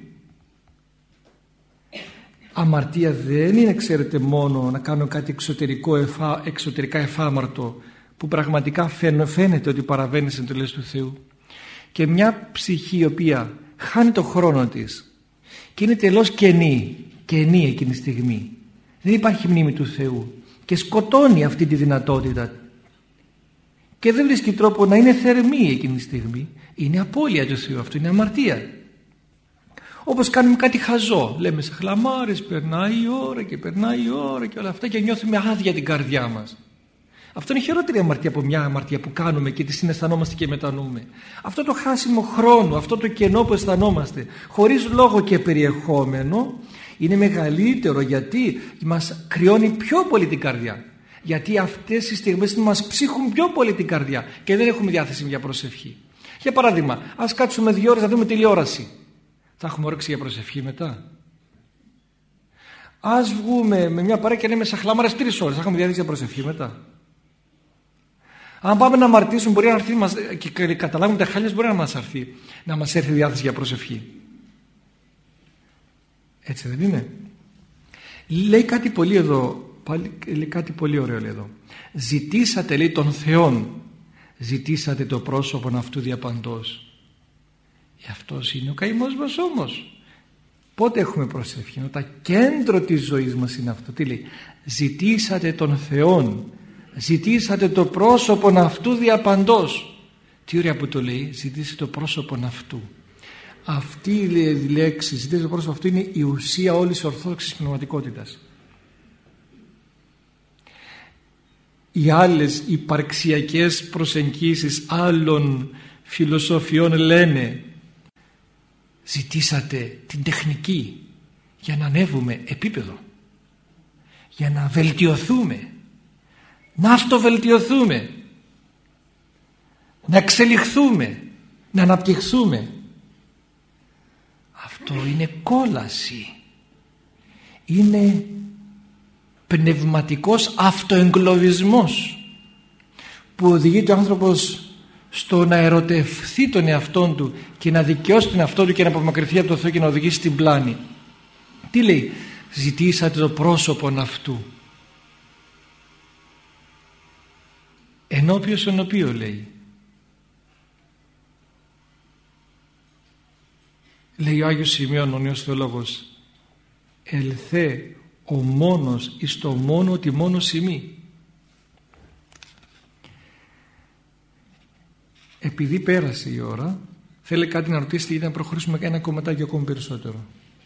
Αμαρτία δεν είναι, ξέρετε, μόνο να κάνω κάτι εξωτερικό, εφά, εξωτερικά εφάμαρτο που πραγματικά φαίνεται ότι παραβαίνει στις εντολές του Θεού. Και μια ψυχή η οποία χάνει το χρόνο της και είναι τελώς κενή, κενή εκείνη τη στιγμή, δεν υπάρχει μνήμη του Θεού και σκοτώνει αυτή τη δυνατότητα και δεν βρίσκει τρόπο να είναι θερμή εκείνη τη στιγμή, είναι απώλεια του Θεού, αυτό είναι αμαρτία. Όπως κάνουμε κάτι χαζό, λέμε σε χλαμάρες, περνάει η ώρα και περνάει η ώρα και όλα αυτά και νιώθουμε άδεια την καρδιά μας. Αυτό είναι χειρότερη αμαρτία από μια αμαρτία που κάνουμε και τη συναισθανόμαστε και μετανοούμε. Αυτό το χάσιμο χρόνου, αυτό το κενό που αισθανόμαστε χωρίς λόγο και περιεχόμενο είναι μεγαλύτερο, γιατί μας κρυώνει πιο πολύ την καρδιά. Γιατί αυτές οι στιγμές μας ψύχουν πιο πολύ την καρδιά και δεν έχουμε διάθεση για προσευχή. Για παράδειγμα, ας κάτσουμε δύο ώρες να δούμε τηλεόραση. Θα έχουμε όρεξη για προσευχή μετά? Ας βγούμε με μια παρέα και να είμαι σε χλάμαρες τρεις ώρες, θα έχουμε διάθεση για προσευχή μετά? Αν πάμε να αμαρτήσουμε, μπορεί να έρθει μας, και καταλάβουμε τα χάλια, μπορεί να μας έρθει, να μας έρθει διάθεση για προσευχή. Έτσι δεν είναι? Λέει κάτι πολύ εδώ, πάλι, λέει κάτι πολύ ωραίο λέει εδώ. Ζητήσατε, λέει, τον Θεόν, ζητήσατε το πρόσωπον αυτού διαπαντός. Αυτός είναι ο καημός μας όμως. Πότε έχουμε προσευχή? Το κέντρο της ζωής μας είναι αυτό. Τι λέει? Ζητήσατε τον Θεόν, ζητήσατε το πρόσωπον αυτού διαπαντός. Τι ωραία που το λέει, ζητήσατε το πρόσωπον αυτού. Αυτή η λέξη, ζητήσατε το πρόσωπον αυτού, είναι η ουσία όλης της ορθόδοξης πνευματικότητας. Οι άλλες υπαρξιακές προσεγγίσεις άλλων φιλοσοφιών λένε ζητήσατε την τεχνική για να ανέβουμε επίπεδο, για να βελτιωθούμε, να αυτοβελτιωθούμε, να εξελιχθούμε, να αναπτυχθούμε. Αυτό είναι κόλαση, είναι πνευματικός αυτοεγκλωβισμός που οδηγεί ο άνθρωπος στο να ερωτευθεί τον εαυτόν του και να δικαιώσει τον εαυτό του και να απομακρυνθεί από το Θεό και να οδηγήσει στην πλάνη. Τι λέει? Ζητήσατε το πρόσωπον αυτού. Ενώπιος τον οποίο, λέει. Λέει ο Άγιος Σημειών, ο νέος θεολόγος, ελθέ ο μόνος εις το μόνο ότι μόνο σημεί. Επειδή πέρασε η ώρα, θέλει κάτι να ρωτήσετε γιατί να προχωρήσουμε ένα κομματάκι ακόμη περισσότερο.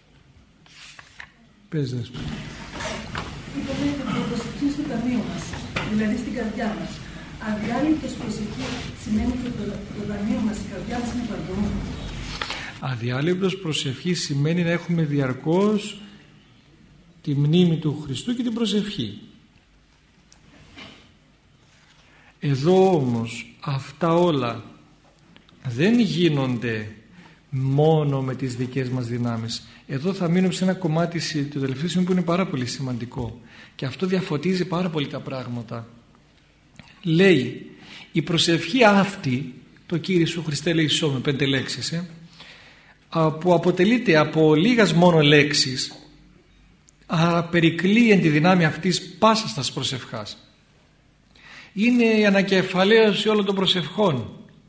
Πες, Δέσποινα. Είπαμε ότι προσευχή στο ταμείο μας, δηλαδή στην καρδιά μας. Αδιάλειπτος προσευχή σημαίνει ότι το, το ταμείο μας, η καρδιά μας είναι παντού. Αδιάλειπτος προσευχή σημαίνει να έχουμε διαρκώς τη μνήμη του Χριστού και την προσευχή. Εδώ όμως αυτά όλα δεν γίνονται μόνο με τις δικές μας δυνάμεις. Εδώ θα μείνουμε σε ένα κομμάτι του τελευταίου σημείου που είναι πάρα πολύ σημαντικό και αυτό διαφωτίζει πάρα πολύ τα πράγματα. Λέει η προσευχή αυτή, το Κύριε Ιησού Χριστέ λέγησό με πέντε λέξεις, ε, που αποτελείται από λίγας μόνο λέξεις, άρα περικλείει τη δυνάμει αυτής πάσας τας προσευχάς. Είναι η ανακεφαλαίωση όλων των προσευχών.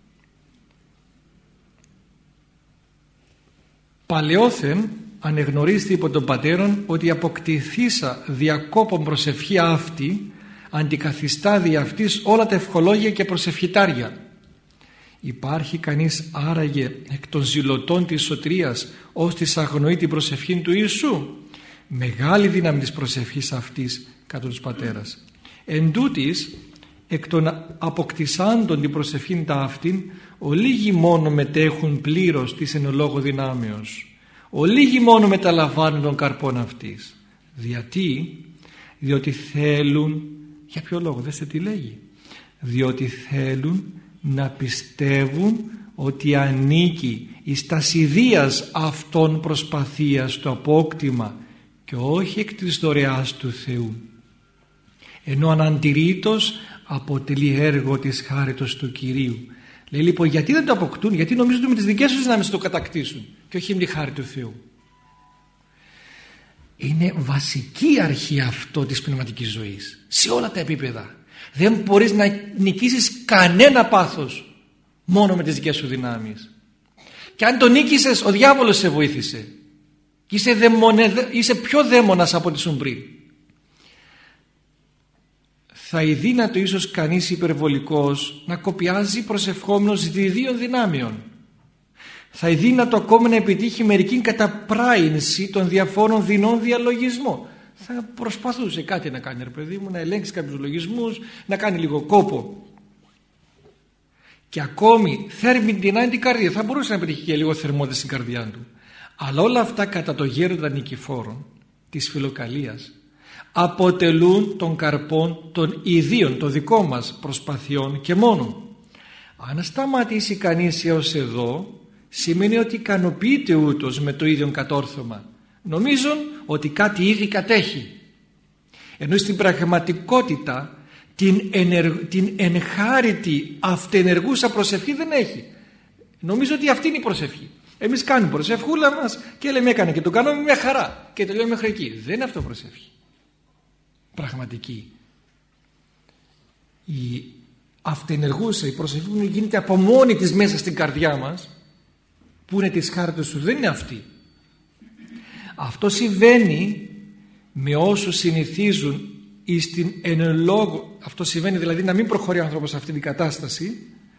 Παλαιόθεν ανεγνωρίστη υπό των πατέρων ότι αποκτηθήσα διακόπων προσευχή αυτή αντικαθιστά δι' αυτής όλα τα ευχολόγια και προσευχητάρια. Υπάρχει κανείς άραγε εκ των ζηλωτών της σωτηρίας ως της αγνοεί την προσευχή του Ιησού? Μεγάλη δύναμη της προσευχής αυτής κατά τους πατέρας. Εν τούτης, εκ των αποκτησάντων την προσευχήν τα αυτήν, ολίγοι μόνο μετέχουν πλήρως της εν λόγω δυνάμεως. Ολίγοι μόνο μεταλαμβάνουν των καρπών αυτής. Γιατί? Διότι θέλουν, για ποιο λόγο, δέστε τι λέγει, διότι θέλουν να πιστεύουν ότι ανήκει εις τας ιδείας αυτών προσπαθίας το απόκτημα και όχι εκ της δωρεάς του Θεού, ενώ αναντηρήτως αποτελεί έργο της χάριτος του Κυρίου. Λέει λοιπόν, γιατί δεν το αποκτούν? Γιατί νομίζουν ότι με τις δικές τους δυνάμεις το κατακτήσουν και όχι με τη χάρη του Θεού. Είναι βασική αρχή αυτό της πνευματικής ζωής σε όλα τα επίπεδα. Δεν μπορείς να νικήσεις κανένα πάθος μόνο με τις δικές σου δυνάμεις. Και αν το νίκησες, ο διάβολος σε βοήθησε. Και είσαι, δαιμονε, είσαι πιο δαίμονας από ό,τι ήσουν πριν. Θα ειδύνατο ίσως κανείς υπερβολικός να κοπιάζει προσευχόμενος διδίων δυνάμεων. Θα ειδύνατο ακόμη να επιτύχει μερικήν καταπράινση των διαφόρων δεινών διαλογισμών. Θα προσπαθούσε κάτι να κάνει, ρε παιδί μου, να ελέγξει κάποιους λογισμούς, να κάνει λίγο κόπο. Και ακόμη θέρμη την την καρδία. Θα μπορούσε να πετύχει και λίγο θερμότητα στην καρδιά του. Αλλά όλα αυτά κατά το γέροντα νικηφόρων της φιλοκαλίας αποτελούν των καρπών των ιδίων, των δικών μας προσπαθειών και μόνο. Αν σταματήσει κανείς έως εδώ, σημαίνει ότι ικανοποιείται ούτως με το ίδιο κατόρθωμα. Νομίζουν ότι κάτι ήδη κατέχει. Ενώ στην πραγματικότητα την, ενεργ, την ενχάρητη αυτενεργούσα προσευχή δεν έχει. Νομίζω ότι αυτή είναι η προσευχή. Εμείς κάνουμε προσευχούλα μας και λέμε έκανε και το κάνουμε με χαρά και τελειώνουμε μέχρι εκεί. Δεν είναι αυτό προσευχή πραγματική. Η αυτενεργούσα, η προσευχή που γίνεται από μόνη της μέσα στην καρδιά μας, που είναι της χάριτος του, δεν είναι αυτή. Αυτό συμβαίνει με όσους συνηθίζουν εις την εν λόγω, αυτό συμβαίνει δηλαδή να μην προχωρεί ο άνθρωπος σε αυτή την κατάσταση,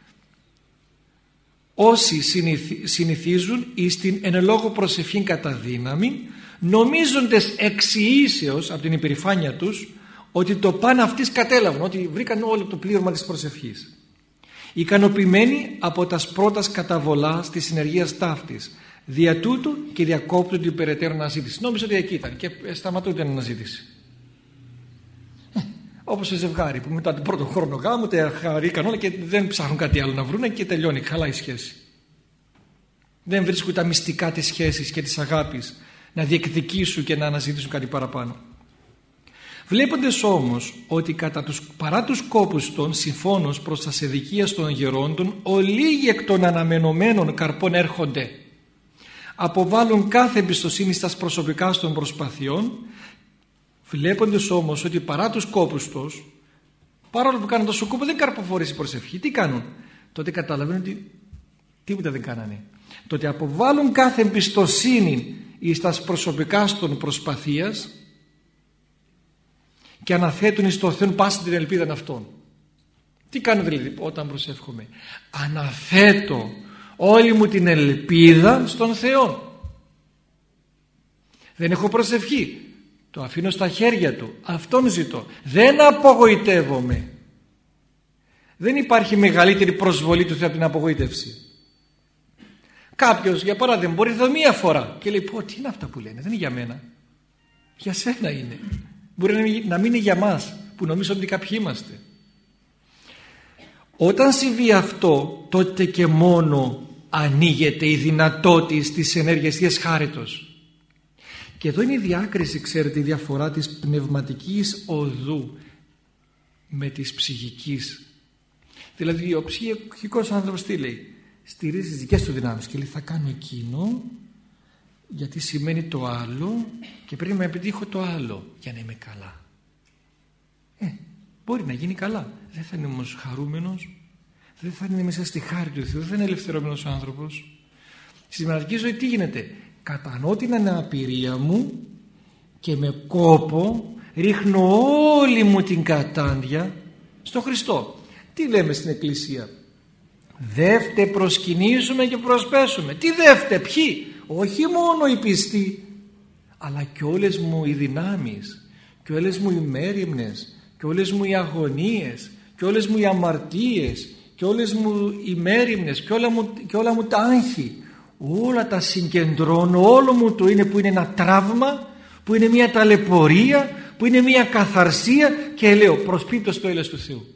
όσοι συνηθίζουν εις την εν λόγω προσευχήν κατά δύναμη, νομίζοντες εξιήσεως από την υπερηφάνεια τους ότι το παν αυτής κατέλαβαν, ότι βρήκαν όλο το πλήρωμα της προσευχής. Ικανοποιημένοι από τας πρώτας καταβολάς της συνεργίας ταύτης, δια τούτου και διακόπτουν την περαιτέρω αναζήτηση. Νόμιζα ότι εκεί ήταν και σταματούν την αναζήτηση. Ε, όπως το ζευγάρι που μετά τον πρώτο χρόνο γάμου τα χαρήκαν όλα και δεν ψάχνουν κάτι άλλο να βρουν και τελειώνει, χαλάει η σχέση. Δεν βρίσκουν τα μυστικά της σχέσης και της αγάπης να διεκδικήσουν και να αναζητήσουν κάτι παραπάνω. Βλέποντας όμως ότι κατά τους, παρά τους κόπους των συμφώνως προς τα σεδικίας των γερόντων, ολίγοι εκ των αναμενωμένων καρπών έρχονται, αποβάλλουν κάθε εμπιστοσύνη στα προσωπικά των προσπαθειών, βλέποντας όμως ότι παρά τους κόπους τους, παρόλο που κάνουν τόσο κόπο, δεν καρποφορήσει η προσευχή. Τι κάνουν? Τότε καταλαβαίνουν ότι τίποτα δεν κάνανε. Τότε αποβάλλουν κάθε εμπιστοσύνη στα προσωπικά των προσπαθίας και αναθέτουν εις το Θεό πάση την ελπίδα αυτών. Τι κάνω δηλαδή όταν προσεύχομαι? Αναθέτω όλη μου την ελπίδα στον Θεό. Δεν έχω προσευχή, το αφήνω στα χέρια Του, Αυτόν ζητώ. Δεν απογοητεύομαι. Δεν υπάρχει μεγαλύτερη προσβολή του Θεού από την απογοήτευση. Κάποιος για παράδειγμα μπορεί να δει μία φορά και λέει πω τι είναι αυτά που λένε, δεν είναι για μένα, για σένα είναι. Μπορεί να μην είναι για μας που νομίζουμε ότι κάποιοι είμαστε. Όταν συμβεί αυτό, τότε και μόνο ανοίγεται η δυνατότητα της ενέργειας της χάριτος. Και εδώ είναι η διάκριση, ξέρετε, η διαφορά της πνευματικής οδού με της ψυχικής. Δηλαδή ο ψυχικός άνθρωπος τι λέει? Στηρίζει τις δικές του δυνάμεις και λέει θα κάνω εκείνο γιατί σημαίνει το άλλο και πρέπει να επιτύχω το άλλο για να είμαι καλά. Ε, μπορεί να γίνει καλά, δεν θα είναι όμως χαρούμενος, δεν θα είναι μέσα στη χάρη του Θεού, δεν θα είναι ελευθερωμένος άνθρωπος. Στη σημαντική ζωή τι γίνεται? Κατανοώ την αναπηρία μου και με κόπο ρίχνω όλη μου την κατάντια στο Χριστό. Τι λέμε στην Εκκλησία? Δεύτε προσκυνήσουμε και προσπέσουμε. Τι δεύτε? Ποιοι? Όχι μόνο οι πιστοί, αλλά και όλες μου οι δυνάμεις και όλες μου οι μέριμνες και όλες μου οι αγωνίες και όλες μου οι αμαρτίες και όλες μου οι μέριμνες και όλα μου, και όλα μου τα άγχη, όλα τα συγκεντρώνω, όλο μου το είναι που είναι ένα τραύμα, που είναι μια ταλαιπωρία, που είναι μια καθαρσία και λέω προσπίπτω στο έλεος του Θεού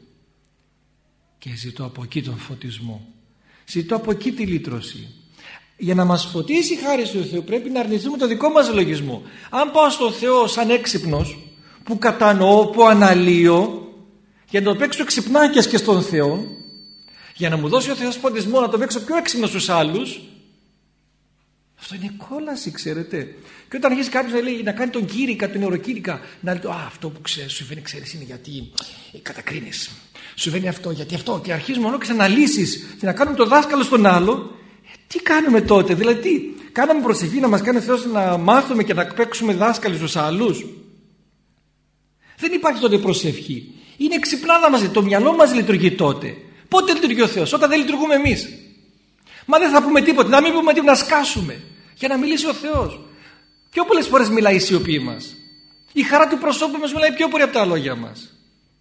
και ζητώ από εκεί τον φωτισμό, ζητώ από εκεί τη λύτρωση. Για να μας φωτίσει η χάρη του Θεού πρέπει να αρνηθούμε το δικό μας λογισμό. Αν πάω στον Θεό σαν έξυπνος που κατανοώ, που αναλύω, για να το παίξω ξυπνάκιας και στον Θεό, για να μου δώσει ο Θεός φωτισμό να το παίξω πιο έξυπνο στους άλλους, αυτό είναι κόλαση, ξέρετε. Και όταν αρχίσει κάποιος να λέει να κάνει τον κήρυκα, τον νευροκήρυκα, να λέει α, αυτό που ξέρεις, σου φαίνει, ξέρεις, είναι γιατί κατακρίνεις. Σου φαίνει αυτό, γιατί αυτό. Και αρχίζουμε μόνο και αναλύσεις και να κάνουμε το δάσκαλο στον άλλο. Τι κάνουμε τότε? Δηλαδή τι, κάναμε προσευχή να μας κάνει ο Θεός να μάθουμε και να παίξουμε δάσκαλοι στους άλλους? Δεν υπάρχει τότε προσευχή. Είναι ξυπνάδα μας, το μυαλό μας λειτουργεί τότε. Πότε λειτουργεί ο Θεός? Όταν δεν λειτουργούμε εμείς. Μα δεν θα πούμε τίποτα, να μην πούμε τίποτα, να σκάσουμε για να μιλήσει ο Θεός. Πιο πολλές φορές μιλάει η σιωπή μας. Η χαρά του προσώπου μας μιλάει πιο πολύ από τα λόγια μας.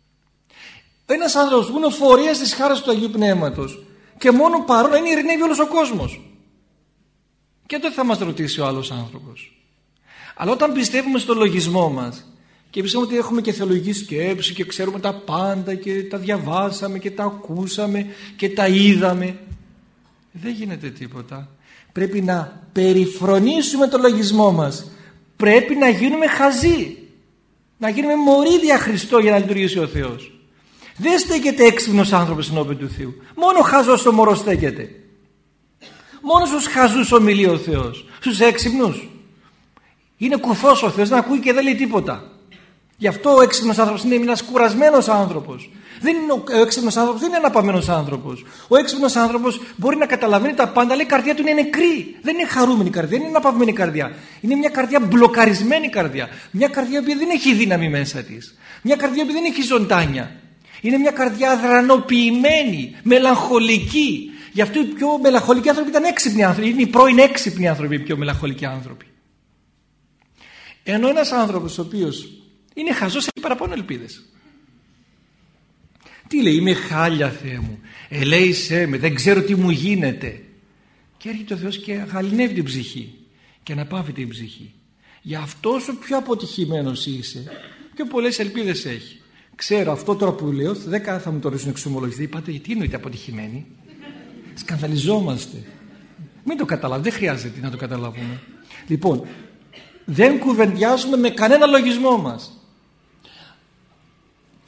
Ένας άνθρωπος που είναι ο φορέας της χάρας του Αγίου Πνεύματος και μόνο παρόν είναι ειρηνεύει όλος ο κόσμος. Και τότε θα μας ρωτήσει ο άλλος άνθρωπος. Αλλά όταν πιστεύουμε στο λογισμό μας και πιστεύουμε ότι έχουμε και θεολογική σκέψη και ξέρουμε τα πάντα και τα διαβάσαμε και τα ακούσαμε και τα είδαμε, δεν γίνεται τίποτα. Πρέπει να περιφρονήσουμε το λογισμό μας. Πρέπει να γίνουμε χαζοί, να γίνουμε μωρίδια Χριστό για να λειτουργήσει ο Θεός. Δεν στέκεται έξυπνος άνθρωπος ενώπιον του Θεού. Μόνο χαζός το μωρό στέκεται. Μόνο στους χαζούς ομιλεί ο Θεός. Στους έξυπνους είναι κουφός ο Θεός, να ακούει και δεν λέει τίποτα. Γι' αυτό ο έξυπνος άνθρωπος είναι ένας κουρασμένος άνθρωπος. Δεν είναι ο, ο έξυπνος άνθρωπος δεν είναι αναπαμένος άνθρωπος. Ο έξυπνος άνθρωπος μπορεί να καταλαβαίνει τα πάντα, αλλά η καρδιά του είναι νεκρή. Δεν είναι χαρούμενη καρδιά, δεν είναι αναπαυμένη καρδιά. Είναι μια καρδιά μπλοκαρισμένη καρδιά. Μια καρδιά που δεν έχει δύναμη μέσα της. Μια καρδιά που δεν έχει ζωντάνια. Είναι μια καρδιά αδρανοποιημένη, μελαγχολική. Γι' αυτό οι πιο μελαγχολικοί άνθρωποι ήταν έξυπνοι άνθρωποι. Είναι οι πρώην έξυπνοι άνθρωποι, οι πιο μελαγχολικοί άνθρωποι. Ενώ ένας άνθρωπος ο οποίος είναι χαζός έχει παραπάνω ελπίδες. Τι λέει? Είμαι χάλια, Θεέ μου, ελέησέ με, δεν ξέρω τι μου γίνεται. Και έρχεται ο Θεός και γαληνεύει την ψυχή και αναπαύει την ψυχή. Γι' αυτό όσο πιο αποτυχημένος είσαι, πιο πολλές ελπίδες έχει. Ξέρω αυτό τώρα που λέω, δέκα θα μου το ρωτήσουν εξομολογιστή. Είπατε γιατί εννοείται αποτυχημένοι? Σκανδαλιζόμαστε. Μην το καταλάβουμε, δεν χρειάζεται να το καταλάβουμε. Λοιπόν, δεν κουβεντιάζουμε με κανένα λογισμό μας.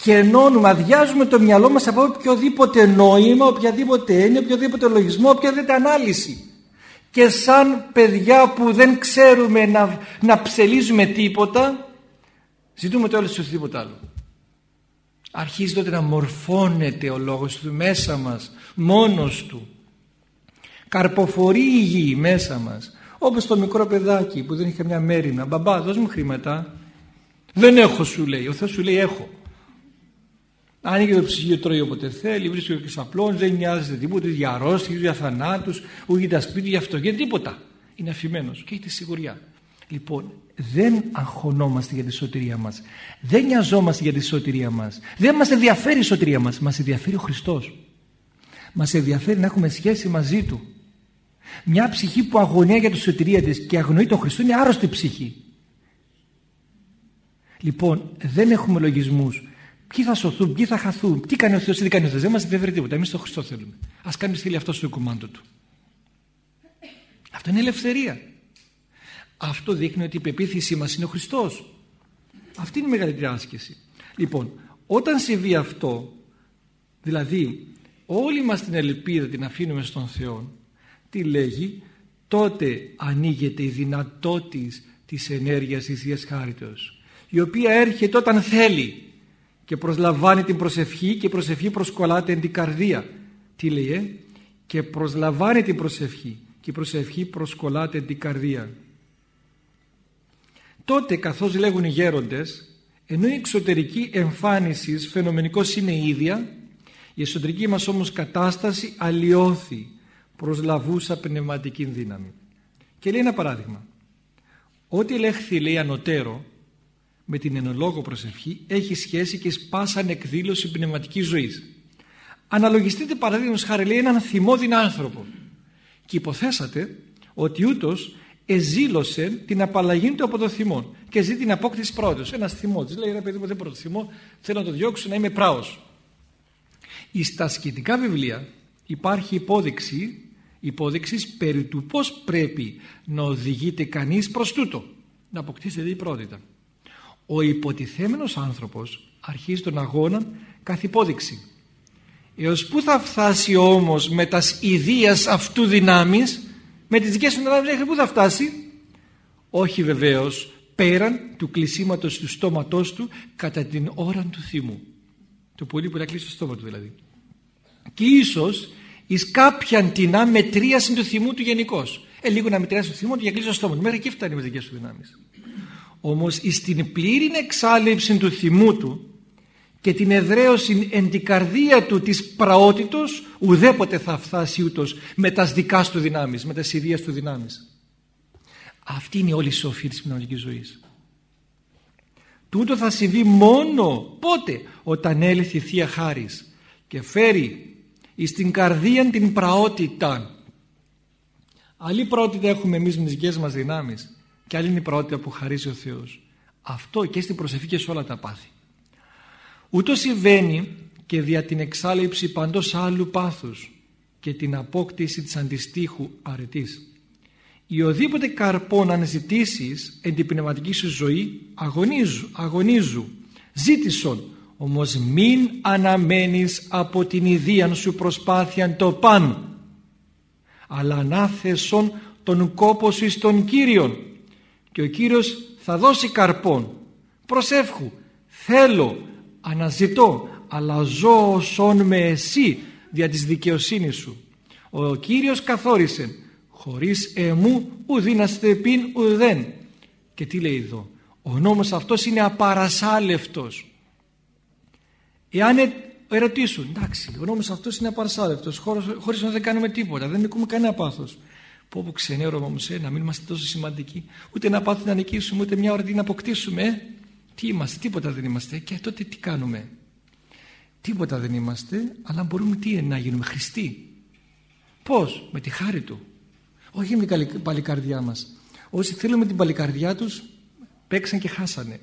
και ενώνουμε, αδειάζουμε το μυαλό μας από οποιοδήποτε νόημα, οποιαδήποτε έννοια, οποιοδήποτε λογισμό, οποιαδήποτε ανάλυση. Και σαν παιδιά που δεν ξέρουμε να, να ψελίζουμε τίποτα, ζητούμε το άλλο σε οτιδήποτε άλλο. Αρχίζει τότε να μορφώνεται ο λόγος του μέσα μας, μόνος του. Καρποφορεί η γη μέσα μας. Όπως το μικρό παιδάκι που δεν είχε μια μέριμνα. Μπαμπά, δώσ' μου χρήματα. Δεν έχω, σου λέει. Ο Θεός σου λέει έχω. Άνοιγε το ψυγείο, τρώει όποτε θέλει, βρίσκει και σαπλών, δεν νοιάζεται τίποτα για αρρώστιες, για θανάτους, ούτε για τα σπίτια, για αυτό, για τίποτα. Είναι αφημένος και έχει τη σιγουριά. Λοιπόν, δεν αγχωνόμαστε για τη σωτηρία μας. Δεν νοιαζόμαστε για τη σωτηρία μας. Δεν μας ενδιαφέρει η σωτηρία μας. Μας ενδιαφέρει ο Χριστός. Μας ενδιαφέρει να έχουμε σχέση μαζί Του. Μια ψυχή που αγωνία για τη σωτηρία της και αγνοεί τον Χριστό είναι άρρωστη ψυχή. Λοιπόν, δεν έχουμε λογισμούς. Ποιοι θα σωθούν, ποιοι θα χαθούν, τι κάνει ο Θεός, τι δεν κάνει ο Θεός. Δεν μας ενδιαφέρει τίποτα. Εμείς τον Χριστό θέλουμε. Ας κάνει θέλει αυτό στο κουμάντο Του. Αυτό είναι ελευθερία. Αυτό δείχνει ότι η πεποίθησή μας είναι ο Χριστός. Αυτή είναι η μεγαλύτερη άσκηση. Λοιπόν, όταν συμβεί αυτό, δηλαδή όλη μας την ελπίδα την αφήνουμε στον Θεό, τι λέγει, τότε ανοίγεται η δυνατότητα της ενέργειας της Θείας Χάριτος, η οποία έρχεται όταν θέλει και προσλαμβάνει την προσευχή και η προσευχή προσκολάται εν την καρδία. Τι λέει, ε? Και προσλαμβάνει την προσευχή και η προσευχή προσκολάται εν την καρδία. Τότε, καθώς λέγουν οι γέροντες, ενώ η εξωτερική εμφάνιση φαινομενικώς είναι η ίδια, η εσωτερική μας όμως κατάσταση αλλοιώθη προς λαβούσα πνευματική δύναμη. Και λέει ένα παράδειγμα. Ό,τι ελέγχθη, λέει, ανωτέρω με την εν λόγω προσευχή έχει σχέση και σπάσαν εκδήλωση πνευματικής ζωής. Αναλογιστείτε παραδείγματος χάρη, λέει, έναν θυμώδιν άνθρωπο και υποθέσατε ότι ούτως εζήλωσε την απαλλαγή του από το θυμό και ζει την απόκτηση πρώτος. Ένας θυμός, λέει, ρε παιδί μου, δεν μπορώ το θυμό, θέλω να το διώξω να είμαι πράος. Στα ασκητικά βιβλία υπάρχει υπόδειξη, υπόδειξης περί του πώς πρέπει να οδηγείται κανείς προς τούτο, να αποκτήσει δηλαδή πρότητα. Ο υποτιθέμενος άνθρωπος αρχίζει τον αγώνα καθ' υπόδειξη. Έως πού θα φτάσει όμως με τας ιδίας αυτού δυνάμεις, με τις δικές του δυνάμεις μέχρι πού θα φτάσει? Όχι βεβαίως πέραν του κλεισίματος του στόματός του κατά την ώρα του θυμού. Το πολύ που να κλείσει το στόμα του δηλαδή. Και ίσως εις κάποιαν τεινά μετρίαση του θυμού του γενικώς. Ε, λίγο να μετριάσει το θυμό του για να κλείσει το στόμα του. Μέχρι εκεί φτάνει με τις δικές του δυνάμεις. Όμως εις την πλήρη εξάλειψη του θυμού του και την εδραίωση εν την καρδία του της πραότητος, ουδέποτε θα φτάσει ούτως με τας δικά του δυνάμεις, με τας ιδίας του δυνάμεις. Αυτή είναι όλη η σοφή της πνευματικής ζωής. Τούτο θα συμβεί μόνο πότε? Όταν έλθει η Θεία Χάρις και φέρει εις την καρδία την πραότητα. Άλλη πραότητα έχουμε εμείς με τις δικές μας δυνάμεις και άλλη είναι η πραότητα που χαρίζει ο Θεός. Αυτό και στην προσευχή και σε όλα τα πάθη. Ούτω συμβαίνει και δια την εξάλειψη παντός άλλου πάθους και την απόκτηση της αντιστοίχου αρετής. Οι οδήποτε καρπών αναζητήσεις εν την πνευματική σου ζωή αγωνίζου, αγωνίζου, ζήτησον, όμως μην αναμένεις από την ιδίαν σου προσπάθεια το παν, αλλά ανάθεσον τον κόπο σου εις τον Κύριον και ο Κύριος θα δώσει καρπών. Προσεύχου, θέλω, αναζητώ, αλλά ζω όσον με εσύ δια της δικαιοσύνης σου. Ο Κύριος καθόρισε, χωρίς εμού ουδίναστε πίν ουδέν. Και τι λέει εδώ? Ο νόμος αυτός είναι απαρασάλευτος. Εάν ερωτήσουν, εντάξει, ο νόμος αυτός είναι απαρασάλευτος, χωρίς να δεν κάνουμε τίποτα, δεν νικούμε κανένα πάθος. Πω πω ξενέρωμα όμως, ε, να μην είμαστε τόσο σημαντικοί, ούτε ένα πάθος να νικήσουμε, ούτε μια ώρα να αποκτήσουμε. Ε. Τι είμαστε? Τίποτα δεν είμαστε. Και τότε τι κάνουμε? Τίποτα δεν είμαστε, αλλά μπορούμε τι είναι, να γίνουμε Χριστοί. Πώς? Με τη χάρη Του. Όχι με την παλικαρδιά μας. Όσοι θέλουν με την παλικαρδιά τους παίξαν και χάσανε.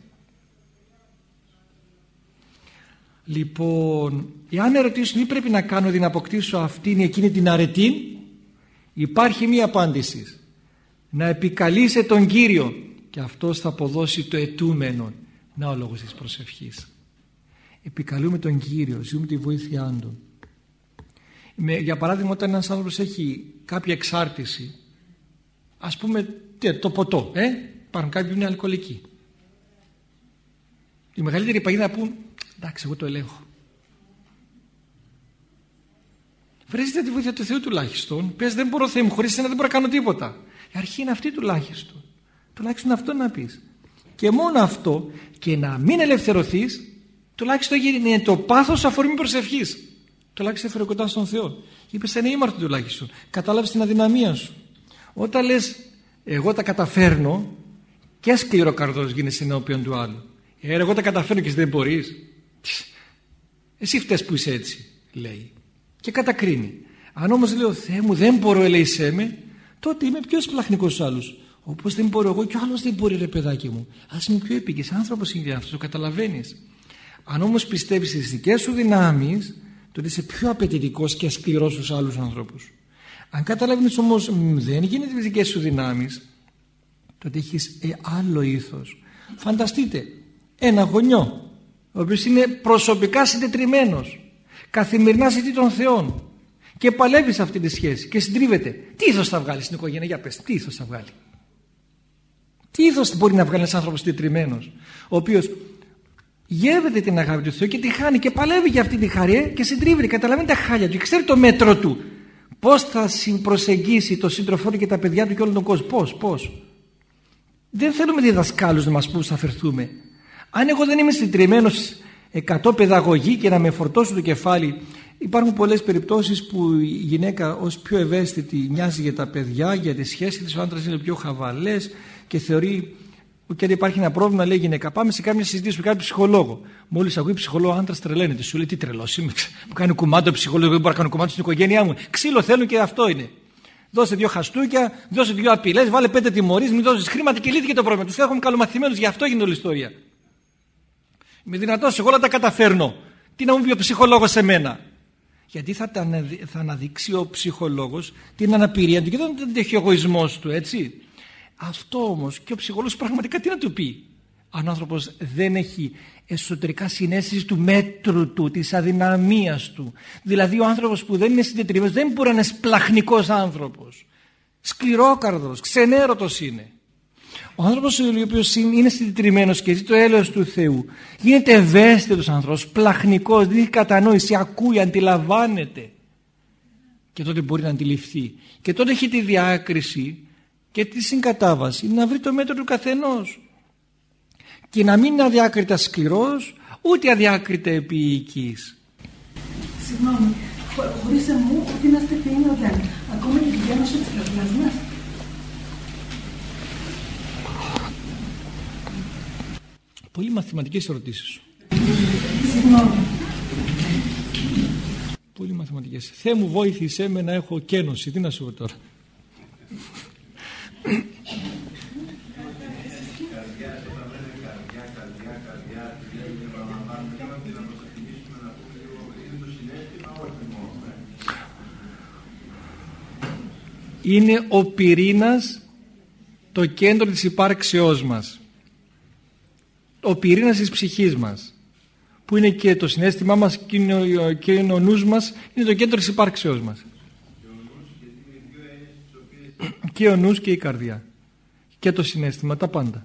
Λοιπόν, εάν ερωτήσουν τι πρέπει να κάνω για να αποκτήσω αυτήν ή εκείνη την αρετή, υπάρχει μία απάντηση. Να επικαλείσαι τον Κύριο και αυτός θα αποδώσει το αιτούμενο. Να ο λόγος της προσευχής. επικαλούμε τον Κύριο, ζούμε τη βοήθειά Του. Με, για παράδειγμα, όταν ένας άνθρωπος έχει κάποια εξάρτηση, ας πούμε το ποτό, ε? Υπάρχουν κάποιοι που είναι αλκοολικοί. Η μεγαλύτερη παγίδα να πούν, εντάξει, εγώ το ελέγχω. Βρέστε τη βοήθεια του Θεού τουλάχιστον. Πες, δεν μπορώ, Θεέ μου, χωρίς εσένα δεν μπορώ να κάνω τίποτα. Η αρχή είναι αυτή τουλάχιστον. Τουλάχιστον αυτό να πεις. Και μόνο αυτό, και να μην ελευθερωθείς, τουλάχιστον είναι το πάθος αφορμή προσευχής. Τουλάχιστον έφερε κοντά στον Θεό. Είπες ένα ήμαρτο τουλάχιστον. Κατάλαβες την αδυναμία σου. Όταν λες, εγώ τα καταφέρνω, και σκληροκαρδός γίνεσαι ενώπιον του άλλου. Ε, εγώ τα καταφέρνω και εσύ δεν μπορείς. Εσύ φταίς που είσαι έτσι, λέει. Και κατακρίνει. Αν όμως λέω, Θεέ μου, δεν μπορώ, ελέησέ με, τότε είμαι πιο σπλαχνικός στους άλλους. Όπως δεν μπορώ εγώ, και ο άλλος δεν μπορεί, ρε παιδάκι μου. Ας είμαι πιο επίκης. Άνθρωπος είναι αυτός, το καταλαβαίνεις. Αν όμως πιστεύεις στις δικές σου δυνάμεις, τότε είσαι πιο απαιτητικός και σκληρός στους άλλους ανθρώπους. Αν καταλαβαίνεις όμως δεν γίνεται τις δικές σου δυνάμεις, τότε έχεις ε, άλλο ήθος. Φανταστείτε ένα γονιό, ο οποίος είναι προσωπικά συντετριμμένος, καθημερινά ζητεί τον Θεό και παλεύει σε αυτή τη σχέση και συντρίβεται. Τι ήθος θα βγάλει στην οικογένεια, για πες, τι ήθος θα βγάλει. Τι ήθος μπορεί να βγάλει ένας άνθρωπος συντετριμμένος, ο οποίος γεύεται την αγάπη του Θεού και τη χάνει και παλεύει για αυτή τη χαρία και συντρίβεται, καταλαβαίνει τα χάλια του και ξέρει το μέτρο του. Πώς θα προσεγγίσει το σύντροφό του και τα παιδιά του και όλον τον κόσμο. Πώς, πώς. Δεν θέλουμε διδασκάλους να μας πούν θα φερθούμε. Αν εγώ δεν είμαι συντριμμένος εκατό παιδαγωγή και να με φορτώσω το κεφάλι, υπάρχουν πολλές περιπτώσεις που η γυναίκα ως πιο ευαίσθητη νοιάζει για τα παιδιά, για τη σχέση της, ο άντρας είναι πιο χαβαλές και θεωρεί και αν υπάρχει ένα πρόβλημα, λέει η γυναίκα, πάμε σε κάποια συζήτηση με κάποιον ψυχολόγο. Μόλις ακούει ψυχολόγο, ο άντρας τρελαίνεται. Σου λέει, τι τρελός είμαι, μου κάνει κουμάντο ψυχολόγο, δεν μπορώ να κάνω κουμάντο στην οικογένειά μου. Ξύλο θέλουν και αυτό είναι. Δώσε δύο χαστούκια, δώσε δύο απειλές, βάλε πέντε τιμωρίες, μην δώσεις χρήματα και λύθηκε το πρόβλημα. Τους έχουμε καλομαθημένους, γι' αυτό γίνεται όλη η ιστορία. Είμαι δυνατός, εγώ όλα τα καταφέρνω. Τι να μου πει ο ψυχολόγος σε μένα. Γιατί θα, θα αναδείξει ο ψυχολόγος την αναπηρία του και δεν τον έχει ο εγωισμός του, έτσι. Αυτό όμως και ο ψυχολόγος πραγματικά τι να του πει. Αν ο άνθρωπος δεν έχει εσωτερικά συναίσθηση του μέτρου του, της αδυναμίας του. Δηλαδή ο άνθρωπος που δεν είναι συντετριμμένος δεν μπορεί να είναι σπλαχνικός άνθρωπος. Σκληρόκαρδος, ξενέρωτος είναι. Ο άνθρωπος ο οποίος είναι συντετριμμένος και ζει το έλεος του Θεού γίνεται ευαίσθητος άνθρωπος, πλαχνικός, δεν έχει κατανόηση, ακούει, αντιλαμβάνεται. Και τότε μπορεί να αντιληφθεί. Και τότε έχει τη διάκριση και τη συγκατάβαση, να βρει το μέτρο του καθενός. Και να μην είναι αδιάκριτα σκληρός, ούτε αδιάκριτα επίοικης. Συγγνώμη, χωρίς εμού, ότι είμαστε ποιοί δεν. Ακόμα και τη διάμεση της καρδιάς μας. Πολύ μαθηματικές ερωτήσεις σου. Συγγνώμη. Πολύ μαθηματικές. Θεέ μου βοήθησέ με να έχω κένωση. Τι να σου πω τώρα. Είναι ο πυρήνας το κέντρο της υπάρξεώς μας. Ο πυρήνας της ψυχής μας, που είναι και το συναίσθημά μας και είναι ο, και είναι ο νους μας, είναι το κέντρο της υπάρξεώς μας. Και ο νους και η καρδιά και το συναίσθημα, τα πάντα.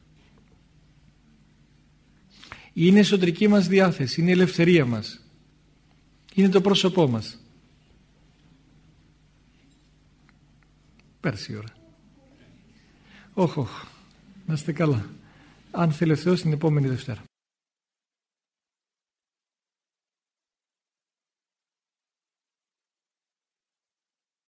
Είναι η εσωτερική μας διάθεση, είναι η ελευθερία μας, είναι το πρόσωπό μας. Πέρασε η ώρα. Όχι, όχι. Να είστε καλά. Αν θέλει ο Θεός την επόμενη Δευτέρα.